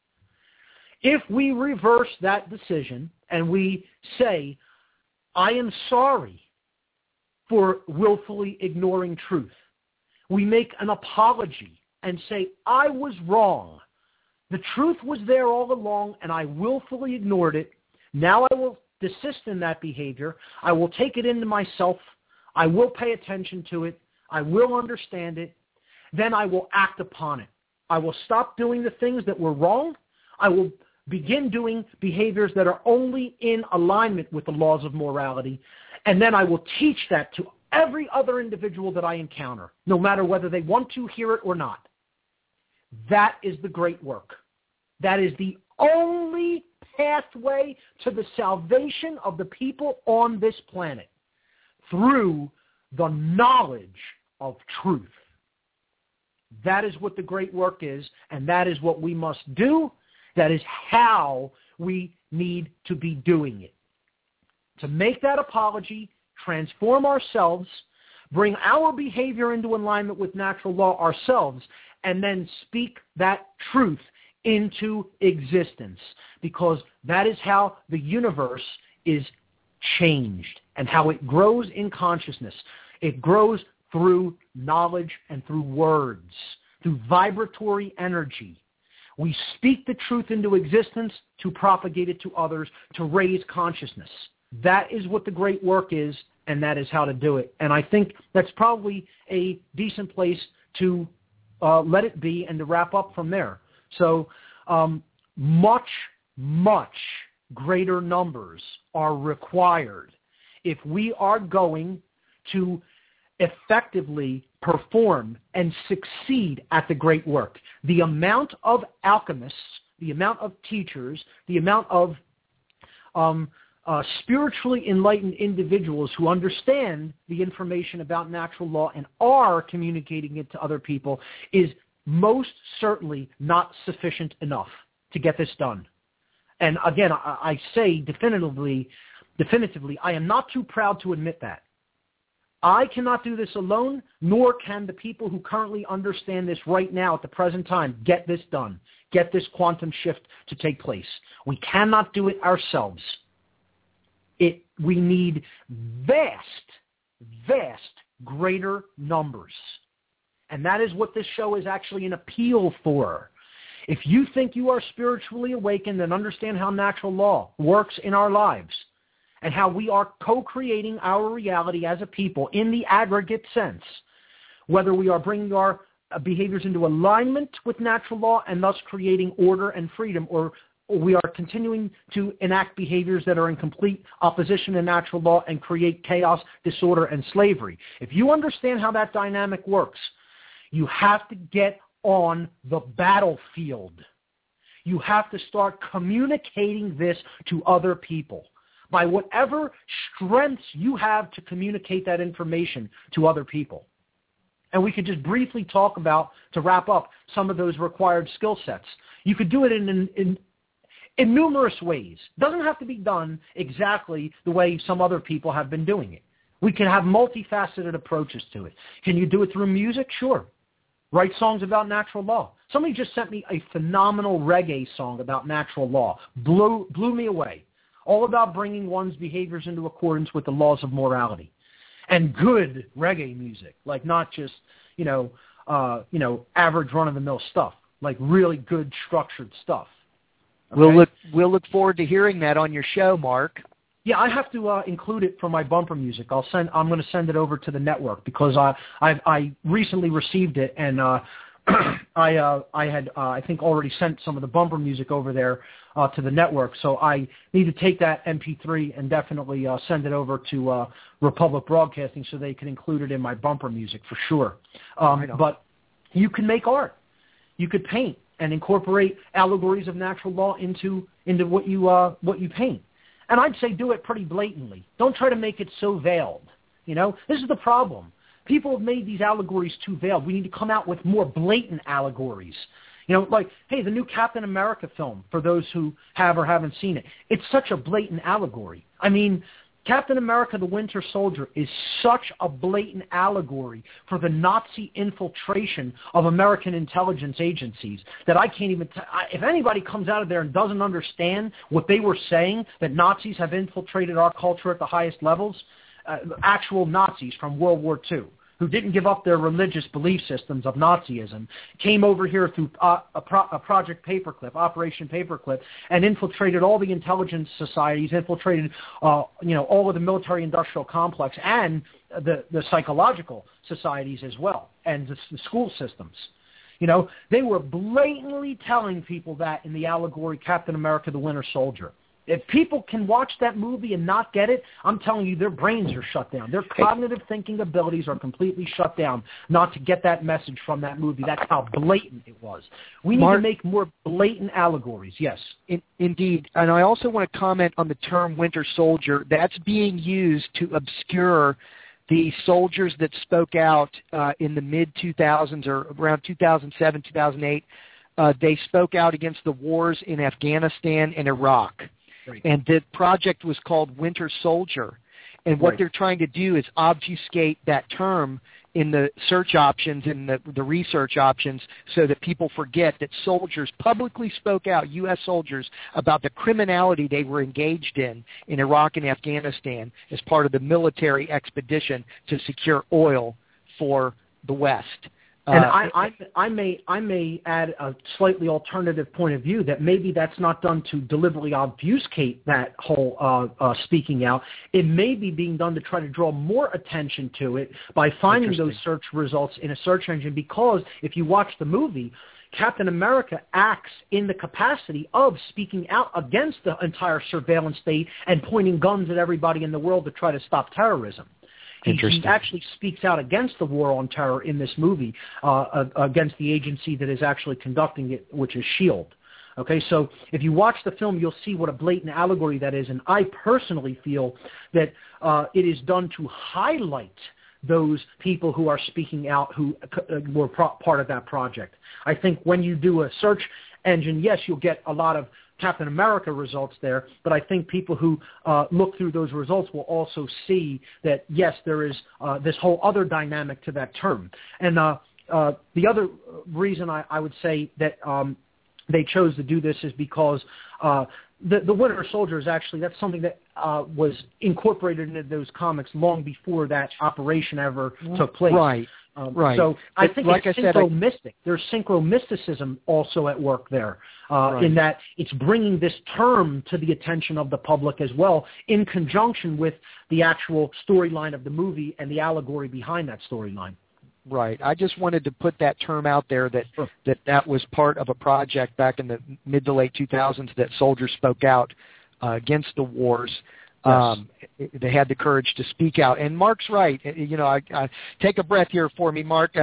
If we reverse that decision and we say, I am sorry for willfully ignoring truth, we make an apology and say, I was wrong. The truth was there all along and I willfully ignored it. Now I will desist in that behavior. I will take it into myself. I will pay attention to it. I will understand it. Then I will act upon it. I will stop doing the things that were wrong. I will begin doing behaviors that are only in alignment with the laws of morality. And then I will teach that to every other individual that I encounter, no matter whether they want to hear it or not. That is the great work. That is the only pathway to the salvation of the people on this planet, through the knowledge of truth. That is what the great work is, and that is what we must do. That is how we need to be doing it. To make that apology, transform ourselves, bring our behavior into alignment with natural law ourselves, and then speak that truth into existence, because that is how the universe is changed and how it grows in consciousness. It grows through knowledge and through words, through vibratory energy. We speak the truth into existence to propagate it to others, to raise consciousness. That is what the great work is, and that is how to do it. And I think that's probably a decent place to let it be and to wrap up from there. So much, much greater numbers are required if we are going to effectively perform and succeed at the great work. The amount of alchemists, the amount of teachers, the amount of spiritually enlightened individuals who understand the information about natural law and are communicating it to other people is most certainly not sufficient enough to get this done. And again, I say definitively, I am not too proud to admit that. I cannot do this alone, nor can the people who currently understand this right now at the present time get this done, get this quantum shift to take place. We cannot do it ourselves. We need vast, vast greater numbers. And that is what this show is actually an appeal for. If you think you are spiritually awakened and understand how natural law works in our lives and how we are co-creating our reality as a people in the aggregate sense, whether we are bringing our behaviors into alignment with natural law and thus creating order and freedom, or we are continuing to enact behaviors that are in complete opposition to natural law and create chaos, disorder, and slavery. If you understand how that dynamic works, you have to get on the battlefield. You have to start communicating this to other people by whatever strengths you have to communicate that information to other people. And we could just briefly talk about, to wrap up, some of those required skill sets. You could do it in numerous ways. It doesn't have to be done exactly the way some other people have been doing it. We can have multifaceted approaches to it. Can you do it through music? Sure. Write songs about natural law. Somebody just sent me a phenomenal reggae song about natural law. Blew me away. All about bringing one's behaviors into accordance with the laws of morality. And good reggae music, like not just, average run-of-the-mill stuff, like really good structured stuff. Okay? We'll look forward to hearing that on your show, Mark. Yeah, I have to include it for my bumper music. I'm going to send it over to the network because I recently received it, and I had I think already sent some of the bumper music over there to the network. So I need to take that MP3 and definitely send it over to Republic Broadcasting so they can include it in my bumper music for sure. But you can make art, you could paint and incorporate allegories of natural law into what you paint. And I'd say do it pretty blatantly. Don't try to make it so veiled. This is the problem. People have made these allegories too veiled. We need to come out with more blatant allegories. Like, hey, the new Captain America film, for those who have or haven't seen it, it's such a blatant allegory. I mean, Captain America, the Winter Soldier, is such a blatant allegory for the Nazi infiltration of American intelligence agencies that I can't even if anybody comes out of there and doesn't understand what they were saying, that Nazis have infiltrated our culture at the highest levels, actual Nazis from World War II, who didn't give up their religious belief systems of Nazism, came over here through Project Paperclip, Operation Paperclip, and infiltrated all the intelligence societies, infiltrated all of the military-industrial complex and the psychological societies as well, and the school systems. They were blatantly telling people that in the allegory Captain America, the Winter Soldier. If people can watch that movie and not get it, I'm telling you, their brains are shut down. Their cognitive thinking abilities are completely shut down not to get that message from that movie. That's how blatant it was. We need to make more blatant allegories, yes. Indeed. And I also want to comment on the term Winter Soldier. That's being used to obscure the soldiers that spoke out in the mid-2000s or around 2007, 2008. They spoke out against the wars in Afghanistan and Iraq. Right. And the project was called Winter Soldier. And what they're trying to do is obfuscate that term in the search options, in the research options, so that people forget that soldiers publicly spoke out, U.S. soldiers, about the criminality they were engaged in Iraq and Afghanistan as part of the military expedition to secure oil for the West. And I may add a slightly alternative point of view that maybe that's not done to deliberately obfuscate that whole speaking out. It may be being done to try to draw more attention to it by finding those search results in a search engine, because if you watch the movie, Captain America acts in the capacity of speaking out against the entire surveillance state and pointing guns at everybody in the world to try to stop terrorism. He actually speaks out against the war on terror in this movie, against the agency that is actually conducting it, which is S.H.I.E.L.D. Okay, so if you watch the film, you'll see what a blatant allegory that is, and I personally feel that it is done to highlight those people who are speaking out who were part of that project. I think when you do a search engine, yes, you'll get a lot of Captain America results there, but I think people who look through those results will also see that, yes, there is this whole other dynamic to that term. And the other reason I would say that they chose to do this is because the Winter Soldier is actually, that's something that was incorporated into those comics long before that operation ever took place. Right. Right. So I think it's synchro-mystic. There's synchro-mysticism also at work there, in that it's bringing this term to the attention of the public as well, in conjunction with the actual storyline of the movie and the allegory behind that storyline. Right. I just wanted to put that term out there that was part of a project back in the mid to late 2000s that soldiers spoke out against the wars. Yes. They had the courage to speak out. And Mark's right. You know, I take a breath here for me, Mark.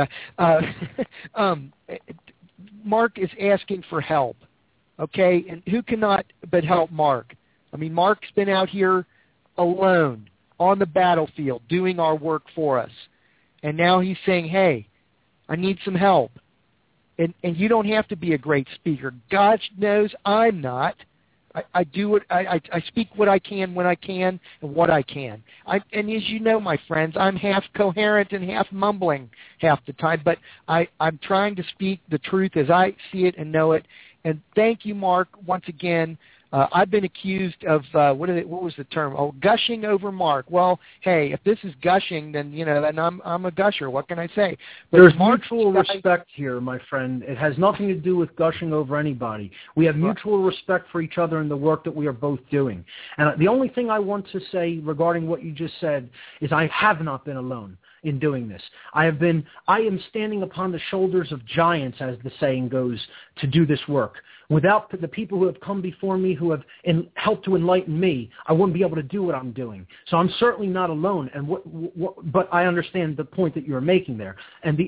Mark is asking for help, okay? And who cannot but help Mark? I mean, Mark's been out here alone on the battlefield doing our work for us. And now he's saying, hey, I need some help. And you don't have to be a great speaker. God knows I'm not. I do it. I speak what I can when I can and what I can. And as you know, my friends, I'm half coherent and half mumbling half the time. But I'm trying to speak the truth as I see it and know it. And thank you, Mark, once again. I've been accused of what was the term? Oh, gushing over Mark. Well, hey, if this is gushing, then then I'm a gusher. What can I say? But there's mutual respect here, my friend. It has nothing to do with gushing over anybody. We have mutual respect for each other and the work that we are both doing. And the only thing I want to say regarding what you just said is I have not been alone in doing this. I am standing upon the shoulders of giants, as the saying goes, to do this work. Without the people who have come before me, who have helped to enlighten me, I wouldn't be able to do what I'm doing. So I'm certainly not alone. And but I understand the point that you're making there. And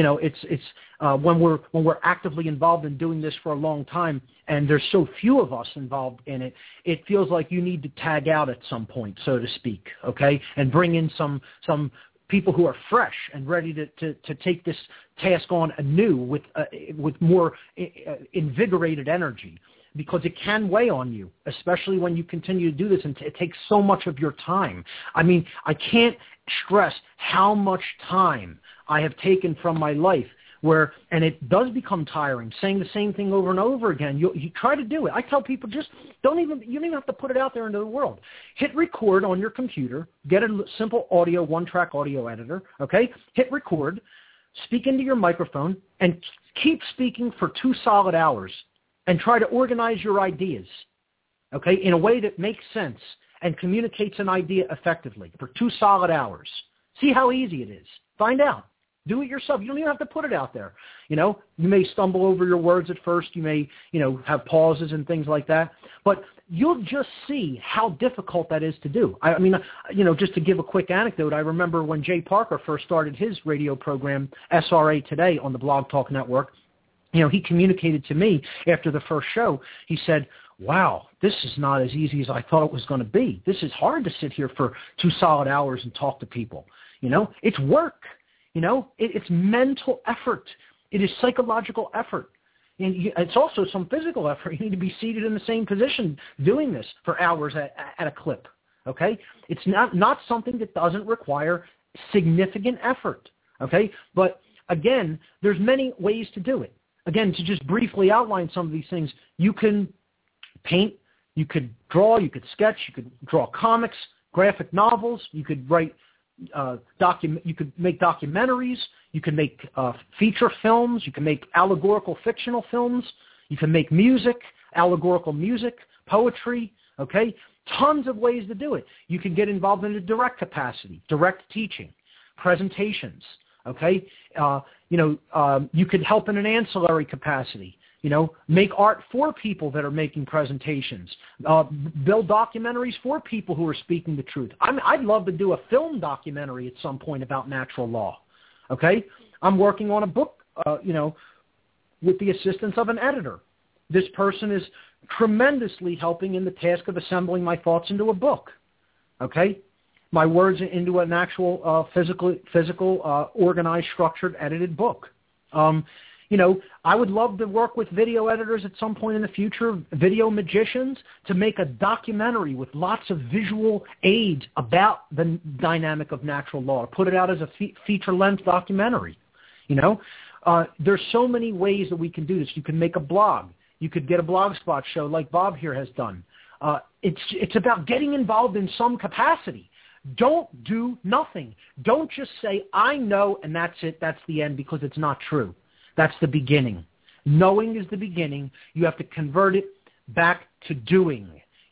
when we're actively involved in doing this for a long time, and there's so few of us involved in it, it feels like you need to tag out at some point, so to speak, okay, and bring in some people who are fresh and ready to take this task on anew with more invigorated energy, because it can weigh on you, especially when you continue to do this, and it takes so much of your time. I mean, I can't stress how much time I have taken from my life, and it does become tiring, saying the same thing over and over again. You try to do it. I tell people, you don't even have to put it out there into the world. Hit record on your computer, get a simple one-track audio editor, okay? Hit record, speak into your microphone, and keep speaking for 2 solid hours, and try to organize your ideas, okay, in a way that makes sense and communicates an idea effectively for 2 solid hours. See how easy it is. Find out. Do it yourself. You don't even have to put it out there. You may stumble over your words at first. You may, have pauses and things like that. But you'll just see how difficult that is to do. I mean, just to give a quick anecdote, I remember when Jay Parker first started his radio program, SRA Today, on the Blog Talk Network, he communicated to me after the first show. He said, wow, this is not as easy as I thought it was going to be. This is hard to sit here for 2 solid hours and talk to people. It's work. It's mental effort. It is psychological effort. And it's also some physical effort. You need to be seated in the same position doing this for hours at a clip, okay? It's not something that doesn't require significant effort, okay? But, again, there's many ways to do it. Again, to just briefly outline some of these things, you can paint, you could draw, you could sketch, you could draw comics, graphic novels, you could write you could make documentaries, you can make feature films, you can make allegorical fictional films, you can make music, allegorical music, poetry, okay? Tons of ways to do it. You can get involved in a direct capacity, direct teaching, presentations, okay? You could help in an ancillary capacity. Make art for people that are making presentations. Build documentaries for people who are speaking the truth. I'd love to do a film documentary at some point about natural law. Okay? I'm working on a book, with the assistance of an editor. This person is tremendously helping in the task of assembling my thoughts into a book. Okay? My words into an actual physical, organized, structured, edited book. I would love to work with video editors at some point in the future, video magicians, to make a documentary with lots of visual aids about the dynamic of natural law, put it out as a feature-length documentary. There's so many ways that we can do this. You can make a blog. You could get a Blogspot show like Bob here has done. It's about getting involved in some capacity. Don't do nothing. Don't just say, I know, and that's it, that's the end, because it's not true. That's the beginning. Knowing is the beginning. You have to convert it back to doing.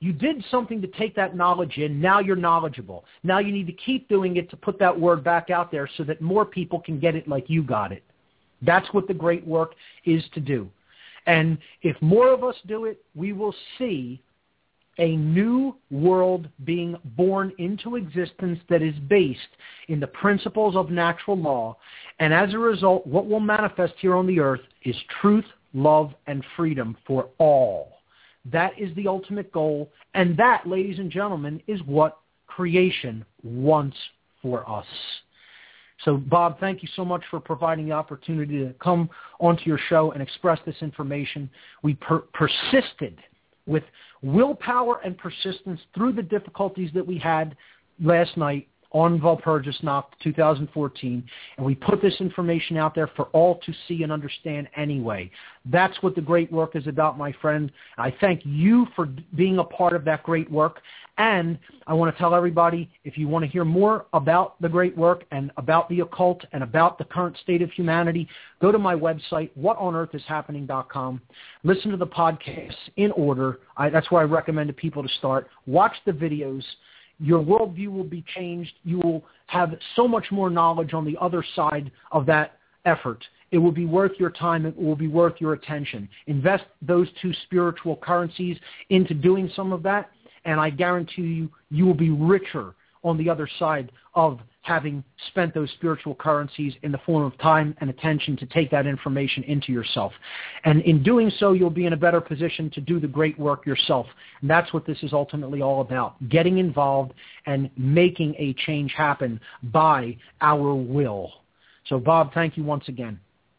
You did something to take that knowledge in. Now you're knowledgeable. Now you need to keep doing it to put that word back out there so that more people can get it like you got it. That's what the great work is to do. And if more of us do it, we will see a new world being born into existence that is based in the principles of natural law. And as a result, what will manifest here on the earth is truth, love, and freedom for all. That is the ultimate goal. And that, ladies and gentlemen, is what creation wants for us. So, Bob, thank you so much for providing the opportunity to come onto your show and express this information. We persisted with willpower and persistence through the difficulties that we had last night on Walpurgisnacht 2014, and we put this information out there for all to see and understand anyway. That's what the great work is about, my friend. I thank you for being a part of that great work, and I want to tell everybody, if you want to hear more about the great work and about the occult and about the current state of humanity, go to my website, whatonearthishappening.com. Listen to the podcasts in order. That's where I recommend to people to start. Watch the videos. Your worldview will be changed. You will have so much more knowledge on the other side of that effort. It will be worth your time. It will be worth your attention. Invest those two spiritual currencies into doing some of that, and I guarantee you, you will be richer on the other side of having spent those spiritual currencies in the form of time and attention to take that information into yourself. And in doing so, you'll be in a better position to do the great work yourself. And that's what this is ultimately all about, getting involved and making a change happen by our will. So, Bob, thank you once again.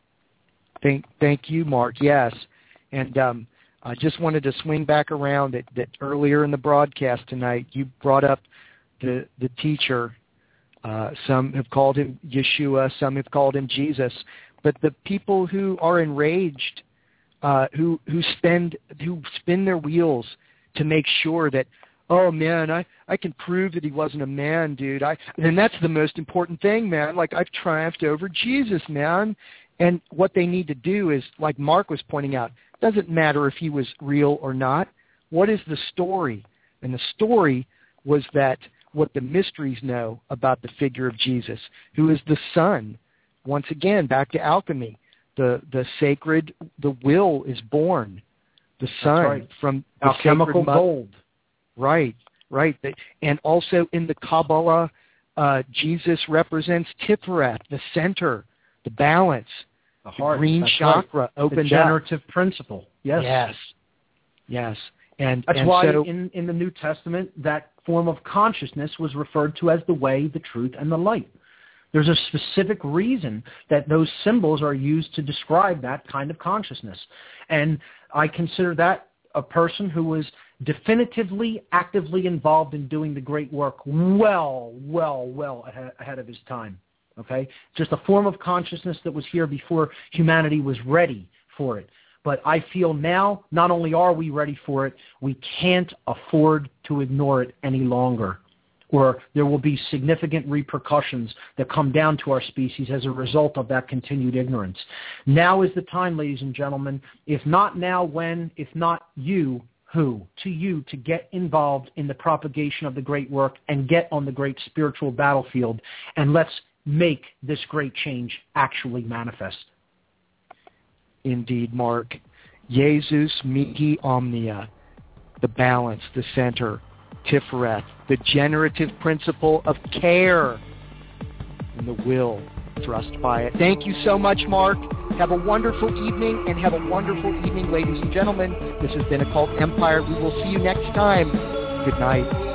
Thank you, Mark. Yes. And I just wanted to swing back around that earlier in the broadcast tonight, you brought up the teacher. Some have called him Yeshua, some have called him Jesus. But the people who are enraged, who spin their wheels to make sure that, oh man, I can prove that he wasn't a man, dude. And that's the most important thing, man. Like, I've triumphed over Jesus, man. And what they need to do is, like Mark was pointing out, doesn't matter if he was real or not. What is the story? And the story was that what the mysteries know about the figure of Jesus, who is the Son. Once again, back to alchemy. The sacred, the will is born. The Son, right, from the alchemical gold. Right. And also in the Kabbalah, Jesus represents Tiferet, the center, the balance, the heart, the green chakra, right, opened the generative principle. Yes. And that's why in the New Testament, that form of consciousness was referred to as the way, the truth, and the light. There's a specific reason that those symbols are used to describe that kind of consciousness. And I consider that a person who was definitively, actively involved in doing the great work well ahead of his time. Okay? Just a form of consciousness that was here before humanity was ready for it. But I feel now, not only are we ready for it, we can't afford to ignore it any longer, or there will be significant repercussions that come down to our species as a result of that continued ignorance. Now is the time, ladies and gentlemen. If not now, when? If not you, who? To you to get involved in the propagation of the great work and get on the great spiritual battlefield, and let's make this great change actually manifest. Indeed, Mark. Jesus mihi omnia, the balance, the center, Tiferet, the generative principle of care, and the will thrust by it. Thank you so much, Mark. Have a wonderful evening, and have a wonderful evening, ladies and gentlemen. This has been Occult Empire. We will see you next time. Good night.